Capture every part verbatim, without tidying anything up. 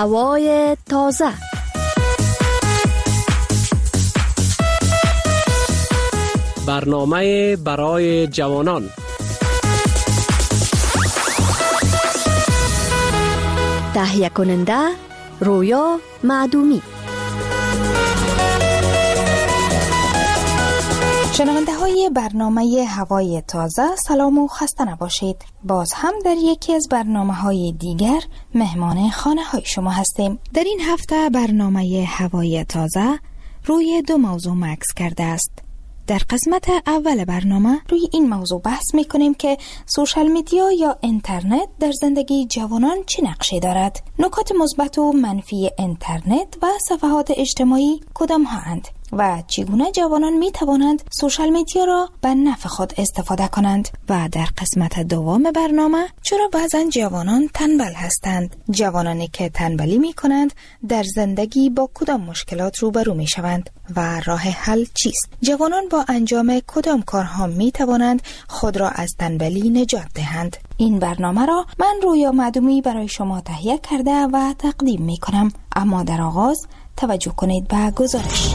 هوای تازه. برنامه برای جوانان. تهیه کننده رویا معدومی. شنونده های برنامه هوای تازه، سلام و خسته نباشید. باز هم در یکی از برنامه های دیگر مهمان خانه های شما هستیم. در این هفته برنامه هوای تازه روی دو موضوع مکس کرده است. در قسمت اول برنامه روی این موضوع بحث می کنیم که سوشال میدیا یا اینترنت در زندگی جوانان چه نقشی دارد؟ نکات مثبت و منفی اینترنت و صفحات اجتماعی کدام هستند و چگونه جوانان می توانند سوشال میدیا را به نفع خود استفاده کنند؟ و در قسمت دوم برنامه چرا بعضا جوانان تنبل هستند؟ جوانانی که تنبلی می کنند در زندگی با کدام مشکلات روبرو می شوند و راه حل چیست؟ جوانان با انجام کدام کارها می توانند خود را از تنبلی نجات دهند؟ این برنامه را من رویا معدومی برای شما تهیه کرده و تقدیم می کنم. اما در آغاز توجه کنید به گزارش.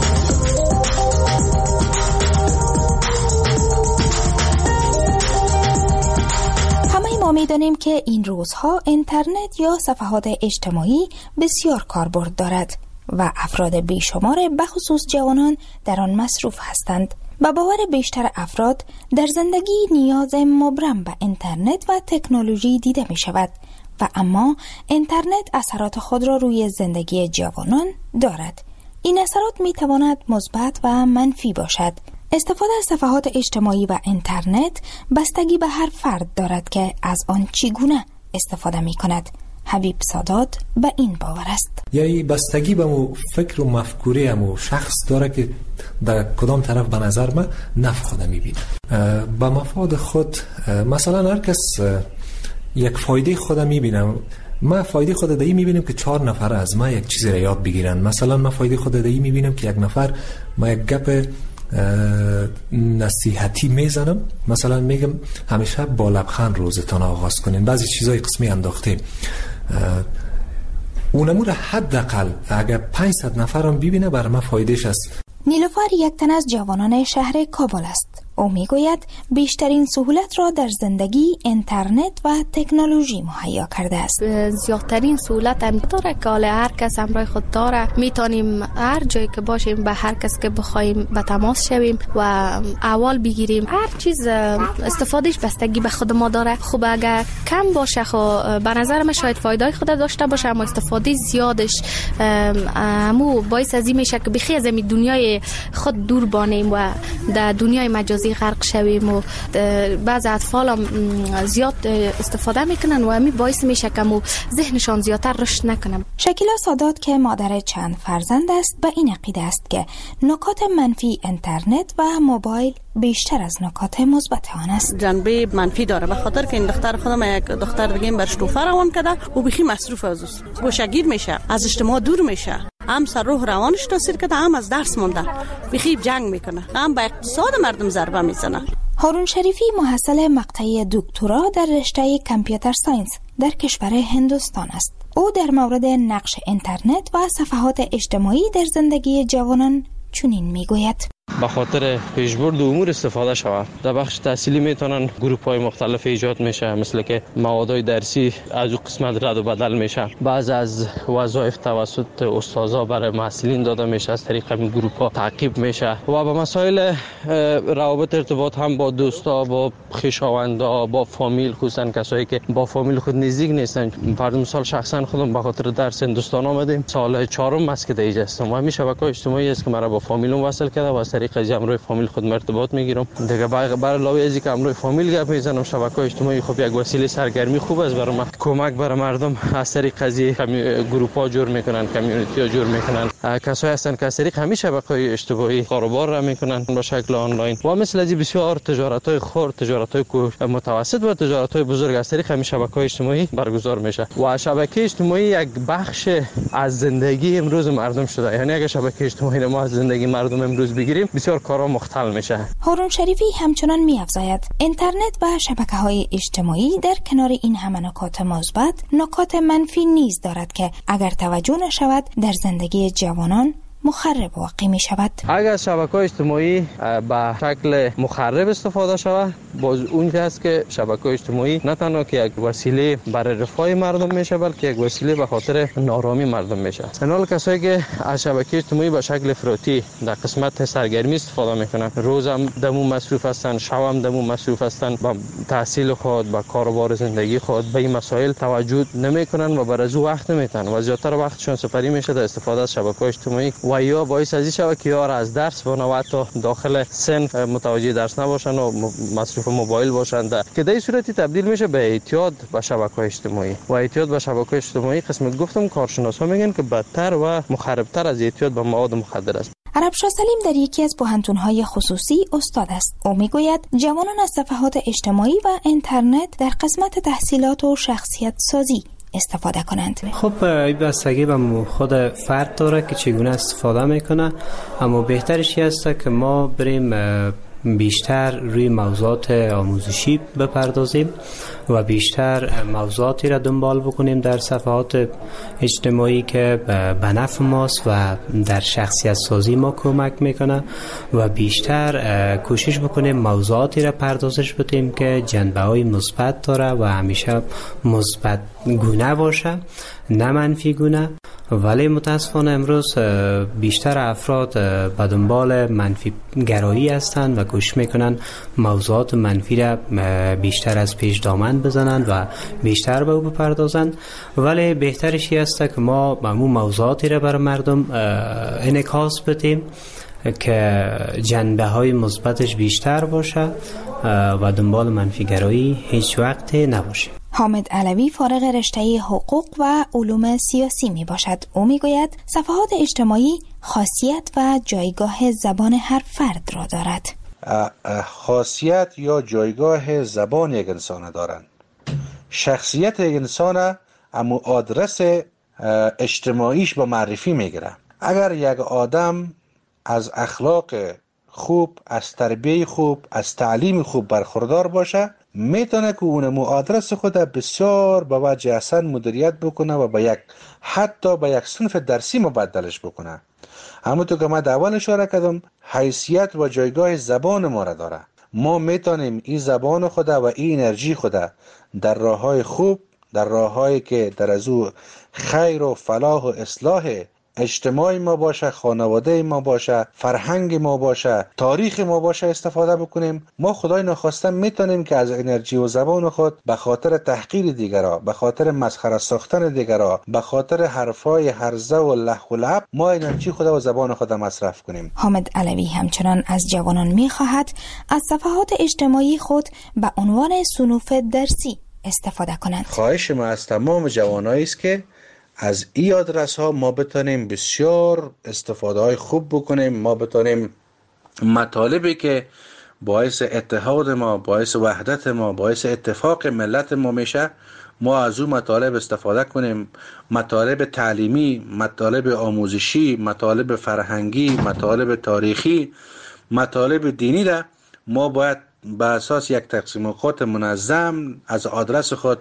همه ما می‌دانیم که این روزها اینترنت یا صفحات اجتماعی بسیار کاربرد دارد و افراد بیشمار به خصوص جوانان در آن مصروف هستند. با باور بیشتر افراد در زندگی نیاز مبرم به اینترنت و تکنولوژی دیده می شود و اما اینترنت اثرات خود را روی زندگی جوانان دارد. این اثرات می تواند مثبت و منفی باشد. استفاده از صفحات اجتماعی و اینترنت بستگی به هر فرد دارد که از آن چگونه استفاده می کند. حبیب سادات به این باور است. یعنی بستگی به مو فکر و مفکوره مو شخص داره که در کدام طرف به نظر من نفع خود میبینه. با مفاد خود مثلا هر کس یک فایده خود میبینم. ما فایده خود دایی میبینم که چهار نفر از ما یک چیزی را یاد بگیرن. مثلا ما فایده خود دایی میبینم که یک نفر ما یک گپ نصیحتی میزنم، مثلا میگم همیشه با لبخند روزتان آغاز کنین، بعضی چیزای قسمی انداختیم اونمو را حداقل اگر پانصد نفرم ببینه برای ما فایدهش است. نیلوفر یک تن از جوانان شهر کابل است. او میگوید بیشترین سهولت را در زندگی اینترنت و تکنولوژی مهیا کرده است. زیادترین سهولت هم داره که هر کس همراه خود داره، میتونیم هر جایی که باشیم به هر کس که بخوایم به تماس شویم و احوال بگیریم. هر چیز استفادهش بستگی به خود ما داره. خب اگر کم باشه خب به نظر من شاید فایده خود داشته باشه، اما استفاده زیادش همو باعث از این میشه که بخی از این دنیای خود دور بانیم و در دنیای مجازی غرق شویم و بعض اطفال هم زیاد استفاده میکنن و همین باعث میشه که ذهنشان زیادتر رشد نکنه. شکیلا سادات که مادر چند فرزند است به این عقیده است که نکات منفی اینترنت و موبایل بیشتر از نکات مثبت آن است. جنبه منفی داره، به خاطر که این دختر خودم یک دختر دیگه برش توفه روان کرده و بخی مصروف از است، گوشگیر میشه، از اجتماع دور میشه، هم سر روح روانش تاثیر کرده، هم از درس مونده، بخی جنگ میکنه، هم به اقتصاد مردم ضربه میزنه. هارون شریفی محصل مقطع دکترا در رشته کامپیوتر ساینس در کشور هندوستان است. او در مورد نقش اینترنت و صفحات اجتماعی در زندگی جوانان چنین میگوید: به خاطر پیشبرد امور استفاده شود. در بخش تحصیلی میتونن گروپ های مختلف ایجاد میشه، مثل که موادهای درسی از اون قسمت رد و بدل میشه، بعض از وظایف توسط استادا برای محصلین داده میشه، از طریق همین گروپ ها تعقیب میشه و به مسائل روابط ارتباط هم با دوستا، با خویشاوندا، با فامیل، خصوصا کسایی که با فامیل خود نزدیک نیستن. فرض مثال شخصا خودم به خاطر درس هندوستان آمدیم، سال چهارم است که دیگه هستم و همین شبکه‌های اجتماعی است که مرا با فامیلم وصل کرده و طریق از امروی فامیل خود ارتباط میگیرم. دیگه بر علاوه از اینکه امروی فامیل گپ میزنم، شبکه‌های اجتماعی خب یک وسیله سرگرمی خوب است برای من. کمک برای مردم از طریق از گروپ‌ها جور میکنن، کامیونیتی‌ها جور میکنن. کسایی هستن که از طریق همین شبکه‌های اجتماعی کاروبار را میکنن به شکل آنلاین و مثل از بسیار تجارت‌های خرد، تجارت‌های متوسط و تجارت‌های بزرگ از طریق همین شبکه‌های اجتماعی برگزار میشه و شبکه اجتماعی یک بخش از زندگی امروز مردم شده. یعنی اگه شبکه اجتماعی ما از زندگی مردم امروز بگیریم، بریم بسیار کارا مختل میشه. هارون شریفی همچنان می‌افزاید اینترنت و شبکه‌های اجتماعی در کنار این همه نکات مثبت نکات منفی نیز دارد که اگر توجه نشود در زندگی جوانان مخرب واقع می شود. اگر شبکه‌های اجتماعی به شکل مخرب استفاده شود، باز اون است که شبکه‌های اجتماعی نه تنها که یک وسیله برای رفاه مردم میشه، بلکه یک وسیله به خاطر نارامی مردم میشه. انال کسایی که از شبکه اجتماعی به شکل افراطی در قسمت سرگرمی استفاده میکنن، روزم دمو مصروف هستن، شبم دمو مصروف هستن، با تحصیل خود، با کاروبار زندگی خود به این مسائل توجه نمیکنن و برای از وقت نمیتن و زیاتر وقتشون سپری میشه در استفاده از شبکه‌های اجتماعی و یا باعث از این شود که یار از درس بانه و حتی داخل سن متوجه درس نباشن و مصروف موبایل باشند که در این صورتی تبدیل میشه به اعتیاد به شبکه‌های اجتماعی و اعتیاد به شبکه‌های اجتماعی قسمت گفتم کارشناسا میگن که بدتر و مخربتر از اعتیاد به مواد مخدر است. عربشاه سلیم در یکی از پوهنتون‌های خصوصی استاد است. او میگوید جوانان از صفحات اجتماعی و اینترنت در قسمت تحصیلات و شخصیت سازی استفاده کنند. خب این بستگی به خود فرد داره که چگونه استفاده میکنه، اما بهترش است که ما بریم بیشتر روی موضوعات آموزشی بپردازیم و بیشتر موضوعاتی را دنبال بکنیم در صفحات اجتماعی که به نفع ماست و در شخصیت سازی ما کمک میکنه و بیشتر کوشش بکنیم موضوعاتی را پردازش بدیم که جنبه های مثبت داره و همیشه مثبت گونه باشه نه منفی گونه. ولی متاسفانه امروز بیشتر افراد به دنبال منفی گرایی هستند و کوشش میکنن موضوعات منفی را بیشتر از پیش دامن بزنند و بیشتر به او بپردازند. ولی بهترش است که ما همون موضوعاتی را برای مردم انعکاس بدیم که جنبه های مثبتش بیشتر باشه و دنبال منفی گرایی هیچ وقت نباشه. حامد علوی فارغ رشته حقوق و علوم سیاسی می باشد. او می گوید صفحات اجتماعی خاصیت و جایگاه زبان هر فرد را دارد. خاصیت یا جایگاه زبان یک انسان دارند. شخصیت یک انسان اما آدرس اجتماعیش با معرفی میگیره. اگر یک آدم از اخلاق خوب، از تربیه خوب، از تعلیم خوب برخوردار باشه، میتونه که اون آدرس خود بسیار به وجه احسن مدیریت بکنه و به یک حتی به یک صنف درسی مبدلش بکنه. همونطور که من در اول اشاره کردم، حیثیت و جایگاه زبان ما را داره. ما میتونیم این زبان خود و این انرژی خود در راههای خوب، در راههایی که در از او خیر و فلاح و اصلاح اجتماعی ما باشه، خانواده ما باشه، فرهنگ ما باشه، تاریخ ما باشه استفاده بکنیم. ما خدای نخواسته میتونیم که از انرژی و زبان خود به خاطر تحقیر دیگرها، به خاطر مسخره ساختن دیگرها، به خاطر حرفای هرزه و لح و لعب ما انرژی خود و زبان خود مصرف کنیم. حامد علوی همچنان از جوانان میخواهد از صفحات اجتماعی خود به عنوان صنوف درسی استفاده کنند. خواهش ما از تمام جوانایی است که از این آدرس ها ما بتونیم بسیار استفاده های خوب بکنیم. ما بتونیم مطالبی که باعث اتحاد ما، باعث وحدت ما، باعث اتفاق ملت ما میشه، ما از اون مطالب استفاده کنیم. مطالب تعلیمی، مطالب آموزشی، مطالب فرهنگی، مطالب تاریخی، مطالب دینی را ما باید به اساس یک تقسیم اوقات منظم از آدرس خود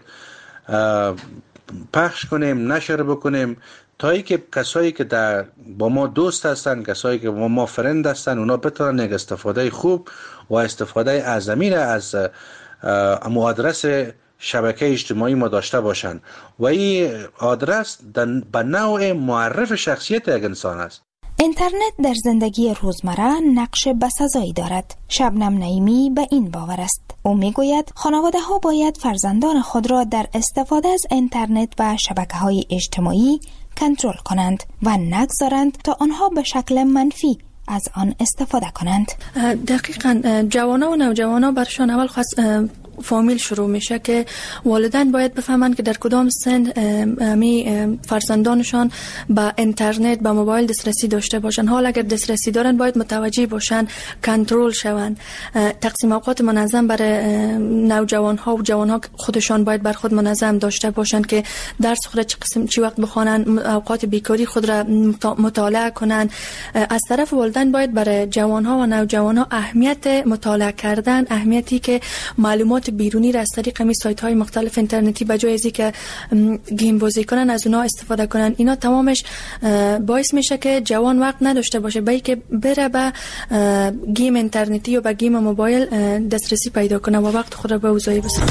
پخش کنیم، نشر بکنیم، تا ای که کسایی که در با ما دوست هستن، کسایی که با ما فرند هستن، اونا بتونن یک استفاده خوب و استفاده اعظمی را از آدرس شبکه اجتماعی ما داشته باشن و این آدرس به نوع معرف شخصیت یک انسان است. اینترنت در زندگی روزمره نقش بسزایی دارد. شبنم نعیمی به این باور است. او میگوید خانواده ها باید فرزندان خود را در استفاده از اینترنت و شبکه‌های اجتماعی کنترل کنند و نگذارند تا آنها به شکل منفی از آن استفاده کنند. دقیقاً جوانان و نوجوانان برشان اول خواست فامیل شروع میشه که والدین باید بفهمن که در کدام سن می فرزندانشان با اینترنت با موبایل دسترسی داشته باشن. حالا اگر دسترسی دارن باید متوجه باشن، کنترل شون. تقسیم اوقات منظم برای نوجوان ها و جوان ها خودشان باید بر خود منظم داشته باشن که درس خود چه قسم چی وقت بخوانن، اوقات بیکاری خود را مطالعه کنن. از طرف والدین باید برای جوان ها و نوجوان ها اهمیت مطالعه کردن، اهمیتی که معلومات بیرونی را از طریق می سایت های مختلف اینترنتی به جای از اینکه گیم بازی کنن از اونها استفاده کنن. اینا تمامش باعث میشه که جوان وقت نداشته باشه به اینکه بره به گیم اینترنتی یا به گیم موبایل دسترسی پیدا کنه و وقت خود را به اوضاعی بسازه.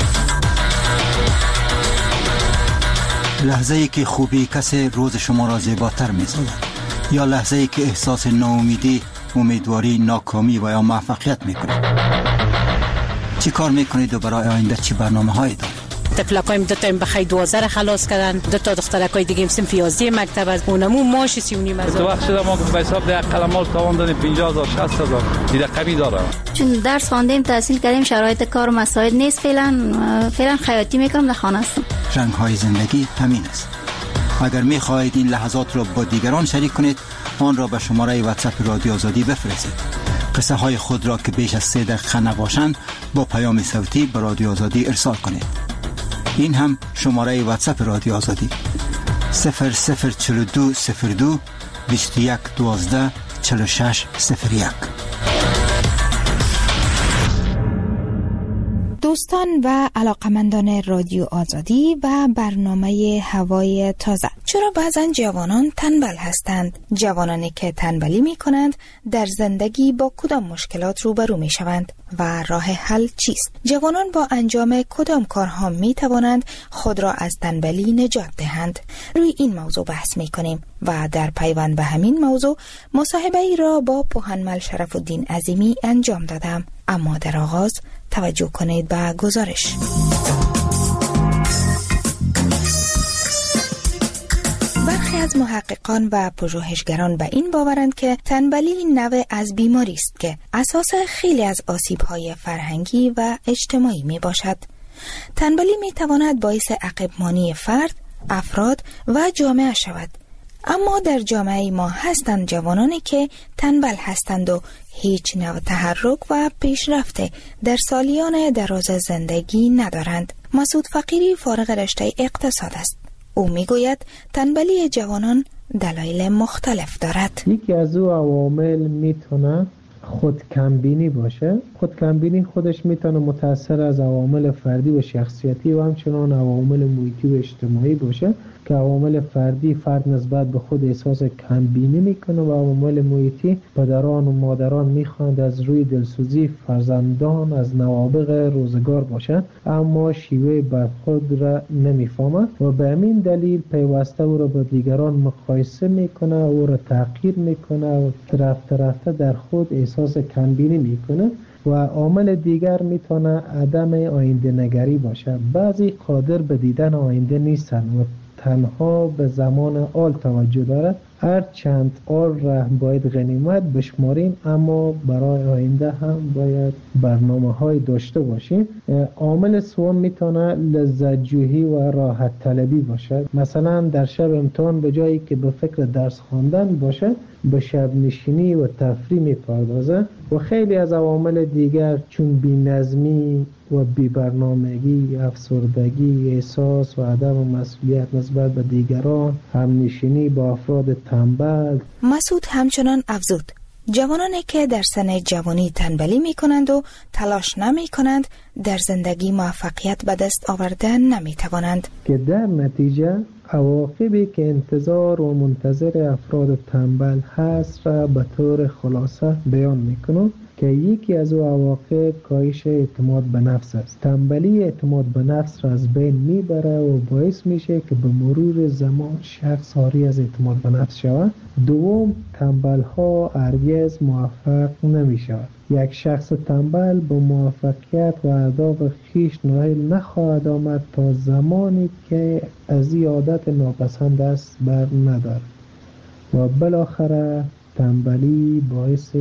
لحظه ای که خوبی کسی روز شما را زیباتر می‌سازد یا لحظه ای که احساس ناامیدی، امیدواری، ناکامی و یا موفقیت میکنید؟ چی کار میکنید و برای آینده چی برنامه‌هایی دارید؟ تفلکایم دو تا بخای دوازده را خلاص کردن، دو تا دخترکای دیگه هم صنف یازده مکتب از اونمو ماش سی و نیم هزار. تو وقت شده ما به حساب ده قلمال تاوان دادیم پنجاه هزار شصت هزار دیده قوی داره. چون درس خواندیم تحصیل کردیم شرایط کار و مساعد نیست، فعلا فعلا خیاطی میکنم در خانه هستم. رنگ های زندگی همین است. اگر میخواهید این لحظات را با دیگران شریک کنید آن را به شماره واتساپ رادیو آزادی بفرستید. قصه های خود را که بیش از سه دقیقه نباشند با پیام صوتی به رادیو آزادی ارسال کنید. این هم شماره واتساپ رادیو آزادی صفر صفر چهل و دو صفر دو بیست و یک دوازده چهل و شش صفر یک. دوستان و علاقمندان رادیو آزادی و برنامه هوای تازه، چرا بعضن جوانان تنبل هستند؟ جوانانی که تنبلی می کنند در زندگی با کدام مشکلات روبرو می شوند و راه حل چیست؟ جوانان با انجام کدام کارها می توانند خود را از تنبلی نجات دهند؟ روی این موضوع بحث می کنیم و در پیوند به همین موضوع مصاحبه ای را با پوهنمل شرف الدین عظیمی انجام دادم. اما در آغاز توجه کنید به گزارش. برخی از محققان و پژوهشگران به این باورند که تنبلی نوع از بیماری است که اساس خیلی از آسیب‌های فرهنگی و اجتماعی می باشد. تنبلی می تواند باعث عقب‌مانی فرد، افراد و جامعه شود. اما در جامعه ما هستند جوانانی که تنبل هستند و هیچ نوع تحرک و پیشرفت در سالیان دراز زندگی ندارند. مسعود فقیری فارغ رشته اقتصاد است. او میگوید تنبلی جوانان دلایل مختلف دارد. یکی از او عوامل میتونه خود کمبینی باشه. خود کمبینی خودش میتونه متأثر از عوامل فردی و شخصیتی و همچنان عوامل محیطی و اجتماعی باشه که عوامل فردی فرد نسبت به خود احساس کمبینی میکنه و عوامل محیطی پدران و مادران میخواند از روی دلسوزی فرزندان از نوابغ روزگار باشند اما شیوه برخورد را نمیفهمند و به همین دلیل پیوسته او را با دیگران مقایسه میکنه، او را تحقیر میکنه و رفته رفته در خود احساس کمبینی میکنه. و عامل دیگر میتونه عدم آینده نگری باشه. بعضی قادر به دیدن آینده نیستن و تنها به زمان آل توجه دارد. هر چند آل را باید غنیمت بشماریم اما برای آینده هم باید برنامه های داشته باشیم. عامل سوم میتونه لذت جویی و راحت طلبی باشه. مثلا در شب امتحان به جایی که به فکر درس خواندن باشه به شب نشینی و تفریح میپردازه. و خیلی از عوامل دیگر چون بی‌نظمی و بی‌برنامگی، افسردگی، احساس و عدم مسئولیت نسبت به دیگران، همنشینی با افراد تنبل. مسعود همچنان افزود جوانانی که در سن جوانی تنبلی می کنند و تلاش نمی کنند در زندگی موفقیت به دست آوردن نمی توانند که در نتیجه عواقبی که انتظار و منتظر افراد تنبل هست را به طور خلاصه بیان می کنم که یکی از او عواقب کاهش اعتماد به نفس است. تنبلی اعتماد به نفس را از بین میبره و باعث میشه که به مرور زمان شخص عاری از اعتماد به نفس شود. دوم، تنبل ها هرگز موفق نمی شود. یک شخص تنبل با موفقیت و اهداف خویش نائل نخواهد آمد تا زمانی که از این عادت ناپسند است بر ندارد. و بالاخره تنبلی باعث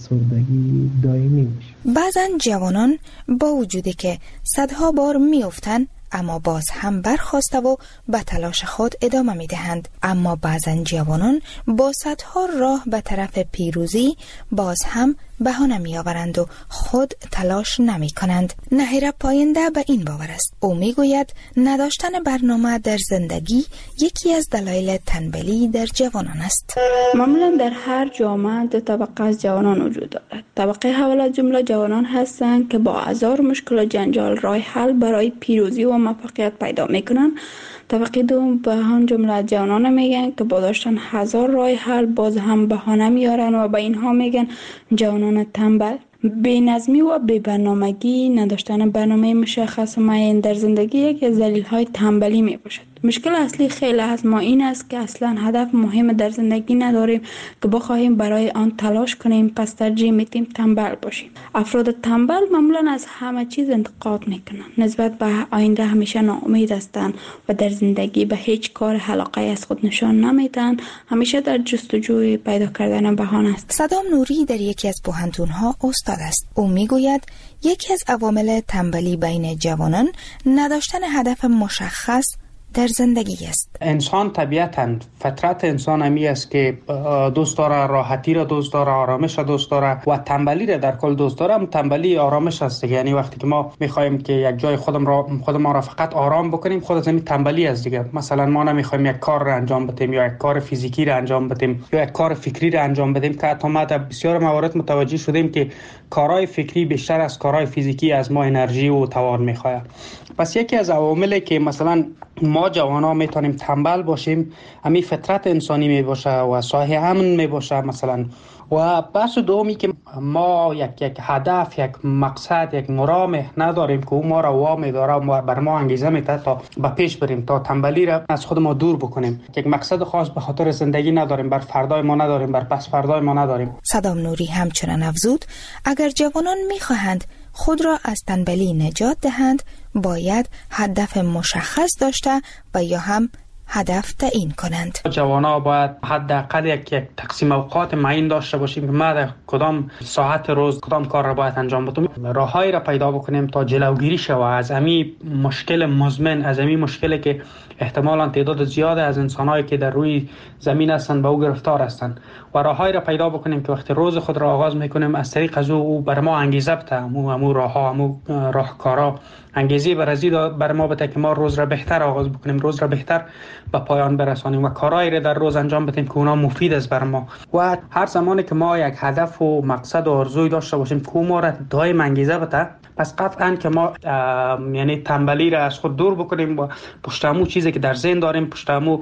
افسردگی دائمی میشه. بعضا جوانان با وجودی که صدها بار میافتند اما باز هم برخاسته و به تلاش خود ادامه می دهند. اما بعضا جوانان با صدها راه به طرف پیروزی باز هم بهانه می آورند و خود تلاش نمی کنند. نهیر پاینده به این باور است. او می گوید نداشتن برنامه در زندگی یکی از دلایل تنبلی در جوانان است. معمولا در هر جامعه دو طبقه از جوانان وجود دارد. طبقه اول از جمله جوانان هستند که با هزار مشکل و جنجال راه حل برای پیروزی و موفقیت پیدا می کنند. طبقه دوم به هم جمله جوانان میگن که با داشتن هزار راه حل باز هم بهانه میارن و به اینها میگن جوانان تنبل. بی‌نظمی و بی‌برنامگی، نداشتن برنامه مشخص و معین در زندگی یکی از دلایل تنبلی می باشد. مشکل اصلی خیلی از ما این است که اصلا هدف مهم در زندگی نداریم که بخواهیم برای آن تلاش کنیم، پس ترجیح میدیم تنبل باشیم. افراد تنبل معمولا از همه چیز انتقاد میکنند، نسبت به آینده همیشه ناامید هستند و در زندگی به هیچ کار علاقه از خود نشان نمیدن، همیشه در جستجوی پیدا کردن بهانه است. صدام نوری در یکی از پوهنتون‌ها استاد است. او میگوید یکی از عوامل تنبلی بین جوانان نداشتن هدف مشخص در زندگی است. انسان طبیعتاً فطرت انسان همی است که دوست داره راحتی را دوست داره، آرامش را دوست داره و تنبلی را در کل دوست داره. تنبلی آرامش است. یعنی وقتی که ما میخوایم که یک جای خودم را خودم را فقط آرام بکنیم، خود از همین تنبلی است دیگه. مثلا ما نمیخوایم یک کار را انجام بدیم یا یک کار فیزیکی را انجام بدیم یا یک کار فکری را انجام بدیم که حتی ما در بسیار موارد متوجه شدیم که کارهای فکری بیشتر از کارهای فیزیکی از ما انرژی و توان میخواد. پس یکی از عواملی که مثلا ما جوانا میتونیم تنبل باشیم همین فطرت انسانی می باشه و صاحب امن می باشه مثلا. و بحث دومی که ما یک یک هدف، یک مقصد، یک مرام نداریم که او ما را وامی داره و بر ما انگیزه میده تا به پیش بریم، تا تنبلی را از خود ما دور بکنیم. یک مقصد خاص به خاطر زندگی نداریم، بر فردای ما نداریم، بر پس فردای ما نداریم. صدام نوری همچنان افزود اگر جوانان میخواهند خود را از تنبلی نجات دهند باید هدف مشخص داشته و یا هم هدف تعیین کنند. جوانا باید حداقل یک یک تقسیم اوقات معین داشته باشیم که ما در کدام ساعت روز کدام کار را باید انجام بدیم. راههایی را پیدا بکنیم تا جلوگیری شود از همین مشکل مزمن، از همین مشکلی که احتمالاً تعداد زیاد از انسانایی که در روی زمین هستند به او گرفتار هستند و راههایی را پیدا بکنیم که وقتی روز خود را آغاز میکنیم از طریق از او بر ما انگیزه بده، امو امو راهها، امو راهکارا انگیزه برازی بر ما بده که ما روز را بهتر آغاز بکنیم، روز را بهتر به پایان برسانیم و کارهایی را در روز انجام بدیم که اونا مفید است بر ما. و هر زمانی که ما یک هدف و مقصد و آرزوی داشته باشیم که ما را دائم انگیزه بده، پس قطعاً که ما یعنی تنبلی را از خود دور بکنیم و پشت همون چیزی که در ذهن داریم پشت همون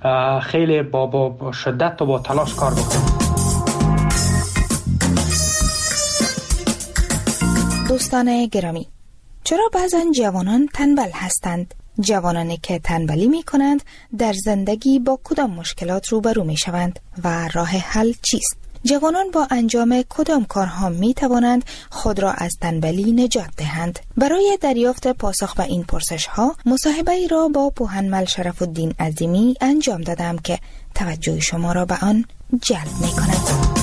خیلی با, با, با شدت و با تلاش کار بکنیم. دوستان گرامی، چرا بعضا جوانان تنبل هستند؟ جوانانی که تنبلی می کنند در زندگی با کدام مشکلات روبرو می شوند و راه حل چیست؟ جوانان با انجام کدام کارها می توانند خود را از تنبلی نجات دهند؟ برای دریافت پاسخ به این پرسش ها مصاحبه ای را با پوهنمل شرف الدین عظیمی انجام دادم که توجه شما را به آن جلب می کند.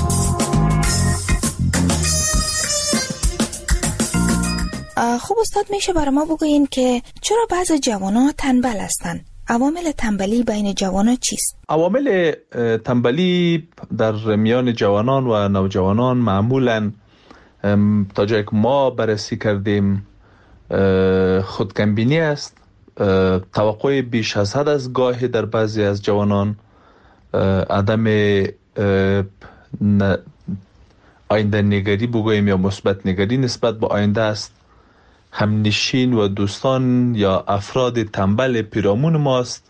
خب استاد، میشه برای ما بگوین که چرا بعض جوانان تنبل هستند؟ عوامل تنبلی بین جوانان چیست؟ عوامل تنبلی در میان جوانان و نوجوانان معمولاً تا جایی که ما بررسی کردیم خودکمبینی است، توقع بیش از حد از گاهی در بعضی از جوانان، عدم آینده نگری بگوییم یا مثبت نگری نسبت به آینده است. همنشین و دوستان یا افراد تنبل پیرامون ماست.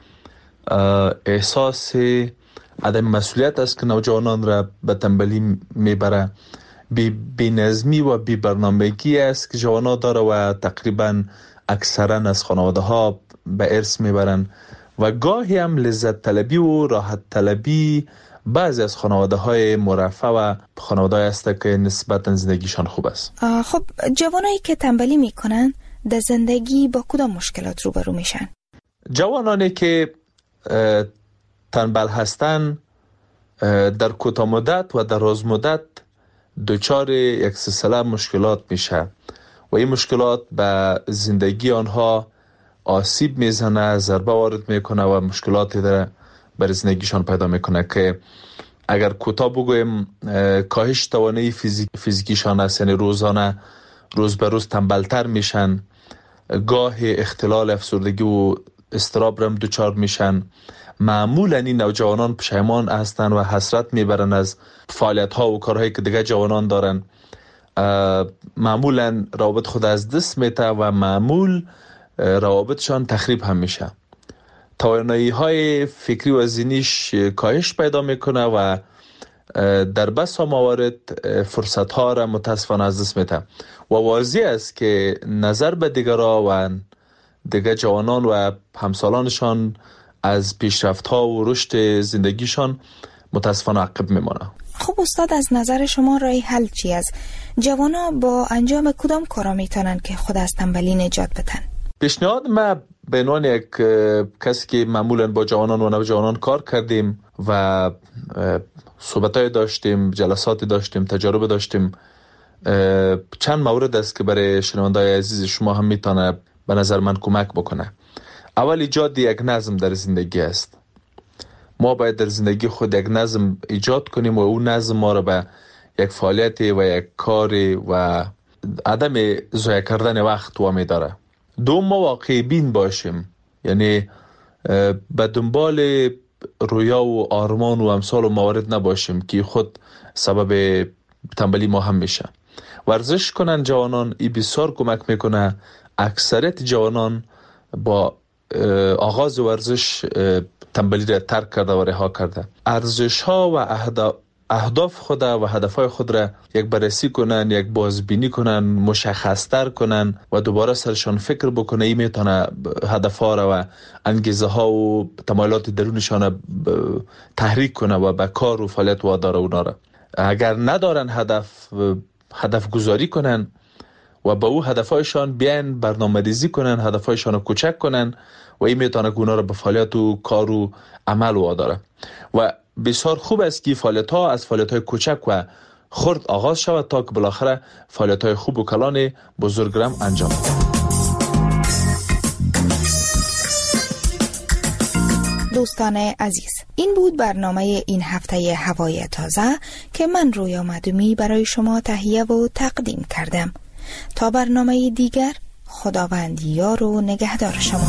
احساس عدم مسئولیت است که نوجوانان را به تنبلی میبره. بی, بی نظمی و بی برنامگی است که جوانان داره و تقریبا اکثرا از خانواده ها به ارث میبرن و گاهی هم لذت طلبی و راحت طلبی بعضی از خانواده های مرفه و خانواده های است که نسبتا زندگیشان خوب است. خب جوانایی که تنبلی میکنن در زندگی با کدام مشکلات روبرو میشن؟ جوانانی که تنبل هستن در کوتاه مدت و دراز مدت دچار یک سلسله مشکلات میشه و این مشکلات به زندگی آنها آسیب میزنه، ضربه وارد میکنه و مشکلاتی در بر زندگیشان پیدا میکنه که اگر کوتاه بگویم کاهش توانایی فیزیک فیزیکیشان است، یعنی روزانه روز به روز تنبلتر میشن، گاه اختلال افسردگی و اضطراب رم دچار میشن. معمولا این نوجوانان پشیمان هستند و حسرت میبرن از فعالیت ها و کارهایی که دیگه جوانان دارن. معمولا روابط خود از دست میته و معمول روابطشان تخریب هم میشه. توانایی های فکری و ذهنیش کاهش پیدا میکنه و در بسا موارد فرصت ها را متاسفانه از دست میده و واضح است که نظر به دیگران و دیگر جوانان و همسالانشان از پیشرفت ها و رشد زندگیشان متاسفانه عقب میمانه. خب استاد، از نظر شما راه حل چی است؟ جوانا با انجام کدام کارا میتونن که خود از تنبلی نجات بدن؟ پیشنهاد ما به عنوان یک کسی که معمولا با جوانان و نوجوانان کار کردیم و صحبتای داشتیم، جلساتی داشتیم، تجارب داشتیم، چند مورد است که برای شنوندای عزیز شما هم میتونه به نظر من کمک بکنه. اول ایجاد یک نظم در زندگی است. ما باید در زندگی خود یک نظم ایجاد کنیم و اون نظم ما رو به یک فعالیت و یک کاری و عدم ضایع کردن وقت وامی داره. دوم، ما واقعی بین باشیم، یعنی به دنبال رویا و آرمان و امثال و موارد نباشیم که خود سبب تنبلی ما هم میشه. ورزش کنن جوانان، این بسیار کمک میکنه. اکثریت جوانان با آغاز ورزش تنبلی را ترک کرده و رها کرده. ارزش ها و اهداف خود و هدف های خود را یک بررسی کنن، یک بازبینی کنن، مشخص‌تر کنن و دوباره سرشان فکر بکنه. این میتونه هدف ها را و انگیزه ها و تمایلات درونشان تحریک کنه و به کار و فعالیت واداره اونا را. اگر ندارن هدف، هدف گذاری کنن و با او هدفهایشان بیان برنامه‌ریزی کنن، هدفهایشان رو کوچک کنن و این میتونه اونا رو به فعالیت و کار و عمل واداره. و بسیار خوب است که فعالیت ها از فعالیت های کوچک و خرد آغاز شود تا که بالاخره فعالیت های خوب و کلان بزرگرم انجام دهد. دوستان عزیز، این بود برنامه این هفته هوای تازه که من رویا مدومی برای شما تهیه و تقدیم کردم. تا برنامه دیگر، خداوند یار و نگهدار شما.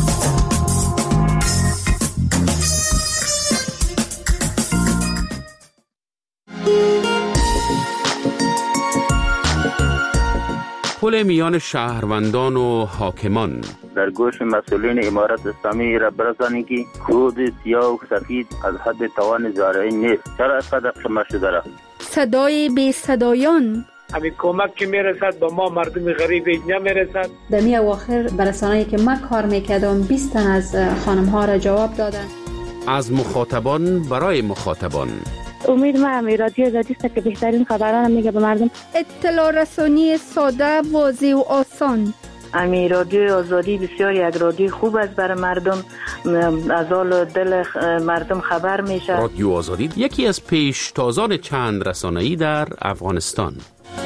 پل میان شهروندان و حاکمان. در گوش مسئولین امارت اسلامی را برسانید که کود سیاه و سفید از حد توان زارعی نیست. چرا صدق شما شده را؟ صدای بی صدایان. همین کمک که میرسد با ما مردم غریب اینجا میرسد. در می اواخر برسانه‌ای که من کار میکردم بیست تن از خانم ها را جواب دادن. از مخاطبان برای مخاطبان. امید ما هم رادیو آزادی است که بهترین خبران میگه به مردم. اطلاع رسانی ساده، واضح و آسان. امی رادیو آزادی بسیار یک رادیو خوب است برای مردم، از حال دل مردم خبر میشه. رادیو آزادی یکی از پیشتازان چند رسانه‌ای در افغانستان.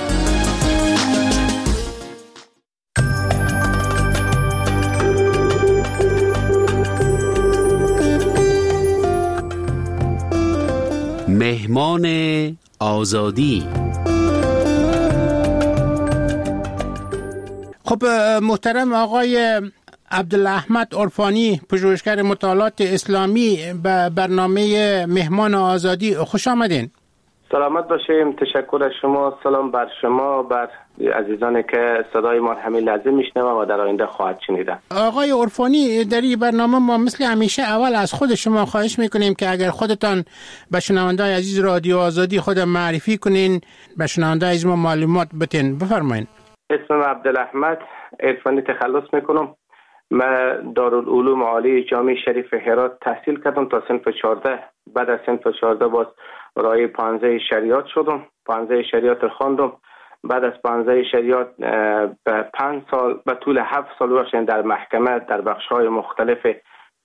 مهمان آزادی. خب محترم آقای عبدالاحمد عرفانی، پژوهشگر مطالعات اسلامی، به برنامه مهمان آزادی خوش آمدین. سلامت باشیم. تشکر از شما. سلام بر شما، بر عزیزانی که صدای ما همین لحظه میشنوند و در آینده خواهد شنیدن. آقای عرفانی، در این برنامه ما مثل همیشه اول از خود شما خواهش میکنیم که اگر خودتان به شنونده‌های عزیز رادیو آزادی خود معرفی کنین، به شنونده‌های عزیز ما معلومات بدین. بفرمایید. اسمم عبدالاحمد عرفانی، تخلص میکنم. من دارالعلوم عالی جامعه شریف هرات تحصیل کردم تا صنف چهارده. بعد از صنف چهارده باز رای پانزده شریعت شدم. پانزده شریعت خواندم. بعد از پانزده شریعت به پنج سال به طول هفت سال باشین در محکمه در بخش‌های مختلف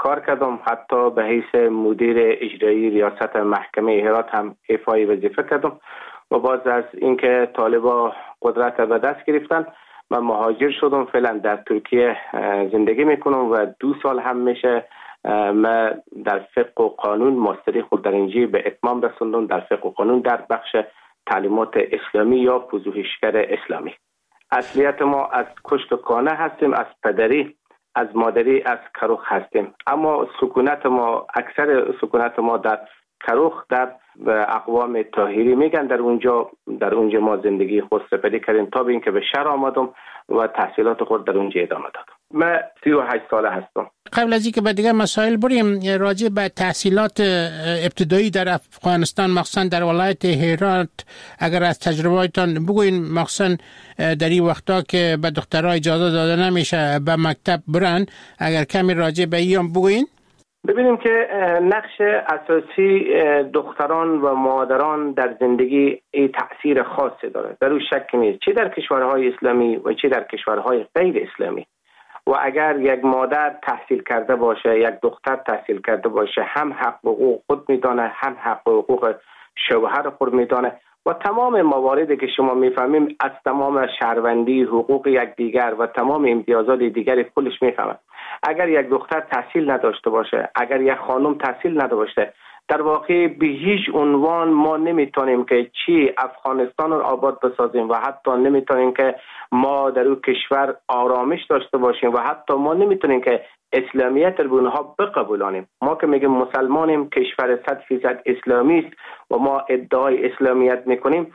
کار کردم، حتی به حیث مدیر اجرایی ریاست محکمه هرات هم ایفای وظیفه کردم و باز از اینکه طالبا قدرت به دست گرفتن من مهاجر شدم. فعلا در ترکیه زندگی میکنم و دو سال هم میشه من در فقه و قانون ماستری خود در اینجا به اتمام رسوندم، در فقه و قانون در بخش تعلیمات اسلامی یا پژوهشگر اسلامی. اصلیت ما از کشت و کانه هستیم، از پدری از مادری از کروخ هستیم، اما سکونت ما اکثر سکونت ما در کروخ در اقوام طاهری میگن، در اونجا در اونجا ما زندگی خود سپری کردیم تا به اینکه به شهر آمدم و تحصیلات خود در اونجا ادامه دادم. من سی و هشت ساله هستم. قبل از اینکه به دیگر مسائل بریم، راجع به تحصیلات ابتدایی در افغانستان مخصوصا در ولایت هرات اگر از تجربه‌تان بگوین، مخصوصا در این وقتا که به دخترها اجازه داده نمیشه به مکتب برن، اگر کمی راجع به این بگوین. ببینیم که نقش اساسی دختران و مادران در زندگی ای تأثیر خاصی داره، در اون شک نیست، چه در کشورهای اسلامی و چه در کشورهای غیر اسلامی. و اگر یک مادر تحصیل کرده باشه، یک دختر تحصیل کرده باشه، هم حق و حقوق خود میدانه، هم حق و حقوق شوهر خود میدانه و تمام مواردی که شما میفهمیم از تمام شهروندی، حقوق یکدیگر و تمام امتیازات دیگری کلش میفهمه. اگر یک دختر تحصیل نداشته باشه، اگر یک خانم تحصیل نداشته، در واقع به هیچ عنوان ما نمیتونیم که چی افغانستان رو آباد بسازیم و حتی نمیتونیم که ما در اون کشور آرامش داشته باشیم و حتی ما نمیتونیم که اسلامیت رو به اونها بقبولانیم. ما که میگیم مسلمانیم، کشور صد فیصد اسلامی است و ما ادعای اسلامیت میکنیم،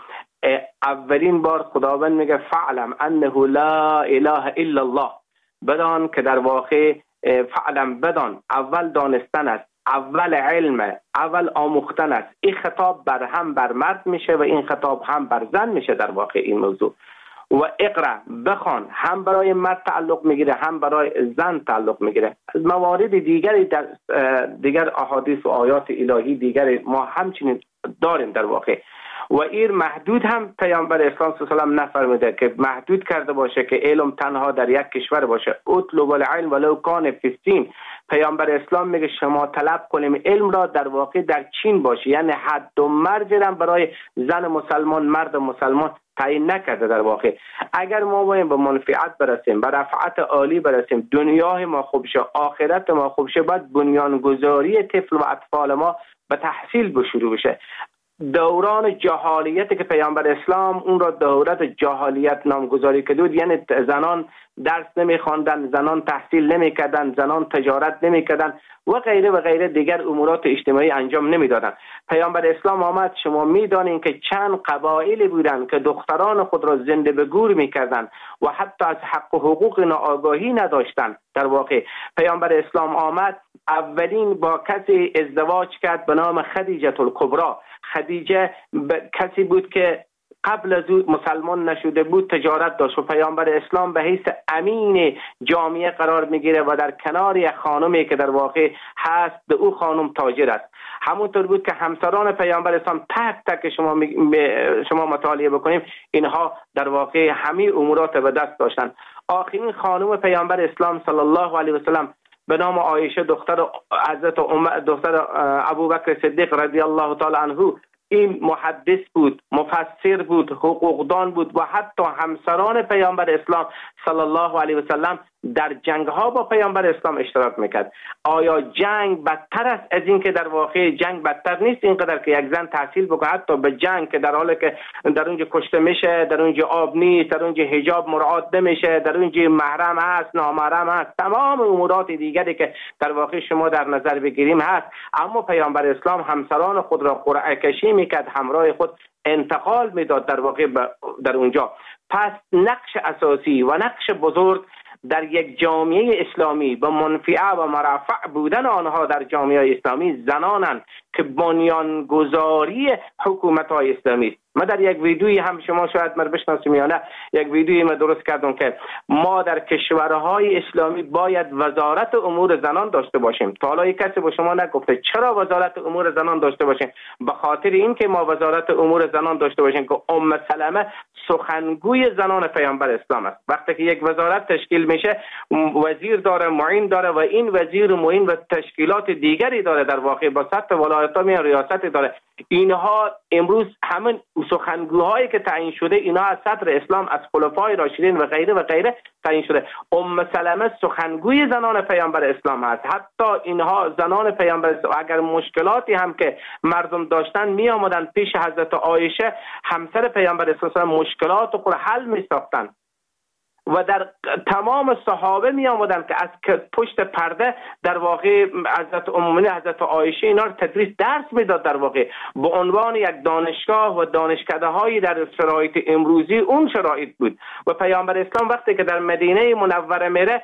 اولین بار خداوند میگه فعلم انه لا اله الا الله، بدان که در واقع فعلم بدان، اول دانستن است، اول علم، اول آموختن است. این خطاب بر هم بر مرد میشه و این خطاب هم بر زن میشه در واقع این موضوع. و اقرا بخوان هم برای مرد تعلق میگیره هم برای زن تعلق میگیره. از موارد دیگری در دیگر احادیث و آیات الهی دیگری ما همچنین داریم در واقع. و این محدود هم پیامبر اسلام صلی الله علیه و آله نفرموده که محدود کرده باشه که علم تنها در یک کشور باشه. اطلب العلم ولو کان فی الصین. پیامبر اسلام میگه شما طلب کنیم علم را در واقع در چین باشه، یعنی حد و مرز را برای زن مسلمان مرد مسلمان تعیین نکرده. در واقع اگر ما باید به منفعت برسیم، به رفعت عالی برسیم، دنیای ما خوب شه، آخرت ما خوب شه، باید بنیانگذاری طفل و اطفال ما به تحصیل به شروع بشه. دوران جهالیت که پیامبر اسلام اون را دورت جهالیت نامگذاری کرد، یعنی زنان درس نمیخواندن، زنان تحصیل نمیکردن، زنان تجارت نمیکردن و غیره و غیره دیگر امورات اجتماعی انجام نمیدادن. پیامبر اسلام آمد، شما میدانین که چند قبایلی بودن که دختران خود را زنده به گور میکردن و حتی از حق و حقوق آگاهی نداشتن. در واقع پیامبر اسلام آمد، اولین با کسی ازدواج کرد به نام خدیجه الکبری. خدیجه کسی بود که قبل از او مسلمان نشده بود، تجارت داشت و پیامبر اسلام به حیث امین جامعه قرار میگیره و در کنار یک خانمی که در واقع هست به او خانم تاجر است. همونطور بود که همسران پیامبر اسلام تک تک شما شما مطالعه بکنیم، اینها در واقع همه امورات به دست داشتن. آخرین خانم پیامبر اسلام صلی الله علیه و سلم به نام عایشه دختر حضرت عمر دختر ابوبکر صدیق رضی الله تعالی عنه، این محدث بود، مفسر بود، حقوقدان بود و حتی همسران پیامبر اسلام صلی الله علیه و سلم در جنگ ها با پیامبر اسلام اشتراک میکرد. آیا جنگ بدتر است از این که در واقع جنگ بدتر نیست اینقدر که یک زن تحصیل بکنه، حتی به جنگ که در حالی که در اونجا کشته میشه، در اونجا آب نیست، در اونجا حجاب مراعات نمیشه، در اونجا محرم هست، نامحرم هست، تمام امورات دیگری که در واقع شما در نظر بگیریم هست، اما پیامبر اسلام همسران خود را قرعه کشی میکرد، همراه خود انتقال میداد در واقع در اونجا. پس نقش اساسی و نقش بزرگ در یک جامعه اسلامی به منفعه و مرفع بودن آنها در جامعه اسلامی زنانند که بنیانگذاری حکومت های اسلامی است. ما در یک ویدیویی هم شما شاید مر بشناسیم یا نه، یک ویدیویی ما درست کردم که ما در کشورهای اسلامی باید وزارت امور زنان داشته باشیم. تا حالا کسی با شما نگفته چرا وزارت امور زنان داشته باشیم؟ به خاطر اینکه ما وزارت امور زنان داشته باشیم که ام سلمه سخنگوی زنان پیامبر اسلام است. وقتی که یک وزارت تشکیل میشه وزیر داره، معین داره و این وزیر و معین و تشکیلات دیگری داره، در واقع با سطح ولایت‌ها می ریاست داره. اینها امروز همین سخنگوهایی که تعیین شده اینها از صدر اسلام، از خلفای راشدین و غیره و غیره تعیین شده. ام سلمه سخنگوی زنان پیامبر اسلام است. حتی اینها زنان پیامبر اسلام اگر مشکلاتی هم که مردم داشتن می آمدن پیش حضرت عایشه همسر پیامبر اسلام مشکلات خود حل می ساختن و در تمام صحابه می آمدن که از پشت پرده در واقع حضرت امومنی حضرت عایشه اینا رو تدریس درس میداد، در واقع به عنوان یک دانشگاه و دانشکده هایی در شرایط امروزی اون شرایط بود. و پیامبر اسلام وقتی که در مدینه منوره میره،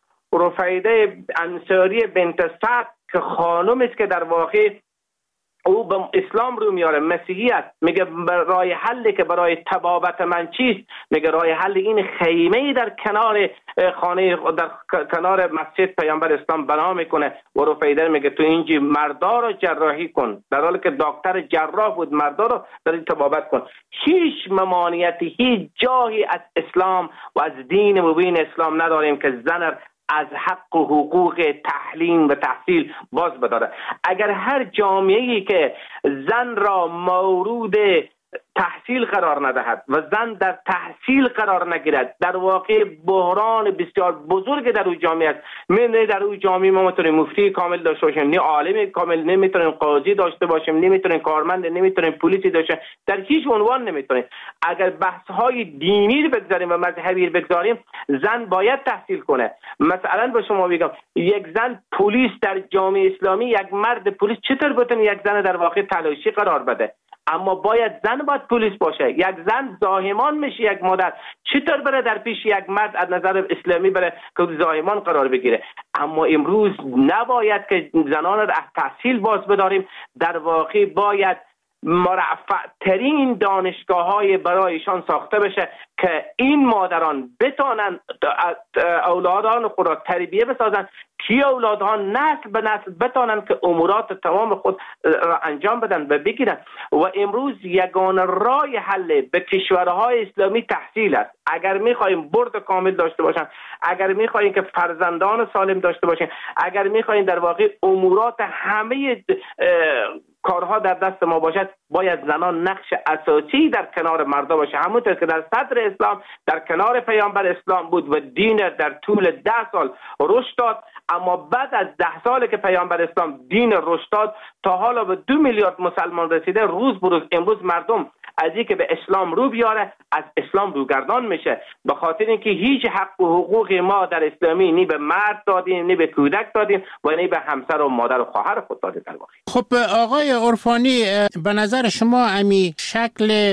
رفیده انصاری بنت سعد که خانم است که در واقع او به اسلام رو میاره، مسیحیت، میگه راه حلی که برای تبابت من چیست؟ میگه راه حل این خیمه در کنار خانه در کنار مسجد پیامبر اسلام بنا میکنه و رفیده میگه تو اینجا مردا رو جراحی کن، در حالی که دکتر جراح بود مردا رو در تبابت کن. هیچ ممانعتی، هیچ جایی از اسلام و از دین مبین اسلام نداریم که زن از حق و حقوق تعلیم و تحصیل باز بداره. اگر هر جامعه‌ای که زن را مورود تحصیل قرار ندهد و زن در تحصیل قرار نگیرد، در واقع بحران بسیار بزرگ در اون جامعه است. من در اون جامعه ما میتونیم مفتی کامل داشته باشیم، نه عالم کامل، نمیتونیم قاضی داشته باشیم، نمیتونیم کارمند، نمیتونیم پلیسی داشته، در هیچ عنوان نمیتونیم. اگر بحث های دینی رو بگذاریم و مذهبی رو بگذاریم، زن باید تحصیل کنه. مثلا به شما میگم یک زن پلیس در جامعه اسلامی، یک مرد پلیس چطور بتونه یک زن در واقع تلاشی قرار بده؟ اما باید زن باید پلیس باشه. یک زن زاهمان میشه، یک مادر چطور بره در پیش یک مرد از نظر اسلامی بره که زاهمان قرار بگیره؟ اما امروز نباید که زنان را تحصیل باز بداریم، در واقع باید مرفع ترین دانشگاه های برایشان ساخته بشه که این مادران بتانن اولادان خود را تربیه بسازن، که اولادها نسل به نسل بتانن که امورات تمام خود را انجام بدن و بگیرن. و امروز یگانه راه حل به کشورهای اسلامی تحصیل است. اگر میخوایم برد کامل داشته باشن، اگر میخوایم که فرزندان سالم داشته باشن، اگر میخوایم در واقع امورات همه کارها در دست ما باشد، باید زنان نقش اساسی در کنار مردا باشه، همونطور که در صدر اسلام در کنار پیامبر اسلام بود و دین در طول ده سال رشد داد. اما بعد از ده سال که پیامبر اسلام دین رشد داد تا حالا به دو میلیارد مسلمان رسیده، روز بروز امروز مردم از اینکه به اسلام رو بیاره از اسلام روگردان میشه، به خاطر اینکه هیچ حق و حقوق ما در اسلامی نی به مرد دادیم، نی به کودک دادیم و نی به همسر و مادر و خواهر خود دادیم. در واقع خب آقای عرفانی، به نظر شما امی شکل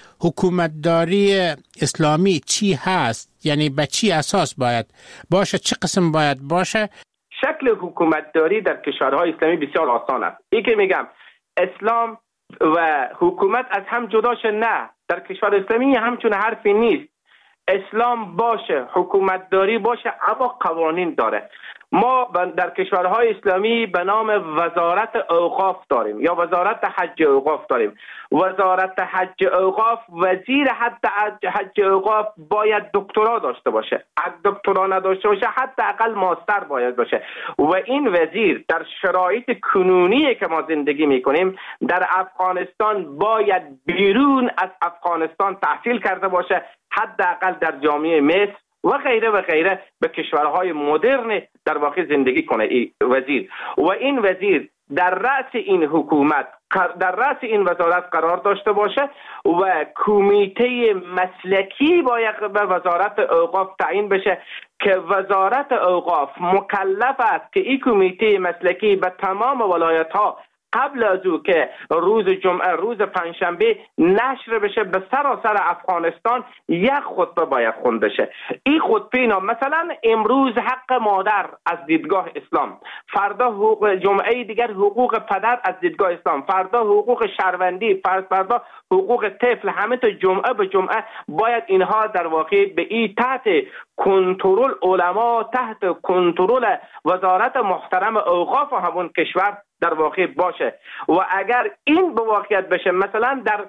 حکومتداری اسلامی چی هست؟ یعنی به چی اساس باید باشه؟ چه قسم باید باشه؟ شکل حکومتداری در کشورهای اسلامی بسیار آسان است. این که میگم اسلام و حکومت از هم جداش، نه، در کشور اسلامی همچون حرفی نیست. اسلام باشه، حکومتداری باشه، اما قوانین داره. ما در کشورهای اسلامی به نام وزارت اوقاف داریم یا وزارت حج اوقاف داریم. وزارت حج اوقاف، وزیر حتی حج اوقاف باید دکترا داشته باشه. اگه دکترا نداشته باشه حتی اقل ماستر باید باشه. و این وزیر در شرایط کنونی که ما زندگی میکنیم در افغانستان باید بیرون از افغانستان تحصیل کرده باشه، حداقل در جامعه مصر و غیره و غیره به کشورهای مدرن در واقع زندگی کنه این وزیر. و این وزیر در رأس این حکومت، در رأس این وزارت قرار داشته باشه و کمیته مسلکی باید به وزارت اوقاف تعیین بشه که وزارت اوقاف مکلف است که این کمیته مسلکی به تمام ولایت ها قبل از او که روز جمعه روز پنجشنبه نشر بشه به سراسر افغانستان یک خطبه باید خونده شه. این خطبه اینا مثلا امروز حق مادر از دیدگاه اسلام، فردا حقوق جمعه دیگر حقوق پدر از دیدگاه اسلام، فردا حقوق شهروندی، فردا حقوق طفل، همه تا جمعه به جمعه باید اینها در واقع به این تحت کنترل علما، تحت کنترل وزارت محترم اوقاف و همون کشور در واقع باشه. و اگر این به واقعیت بشه، مثلا در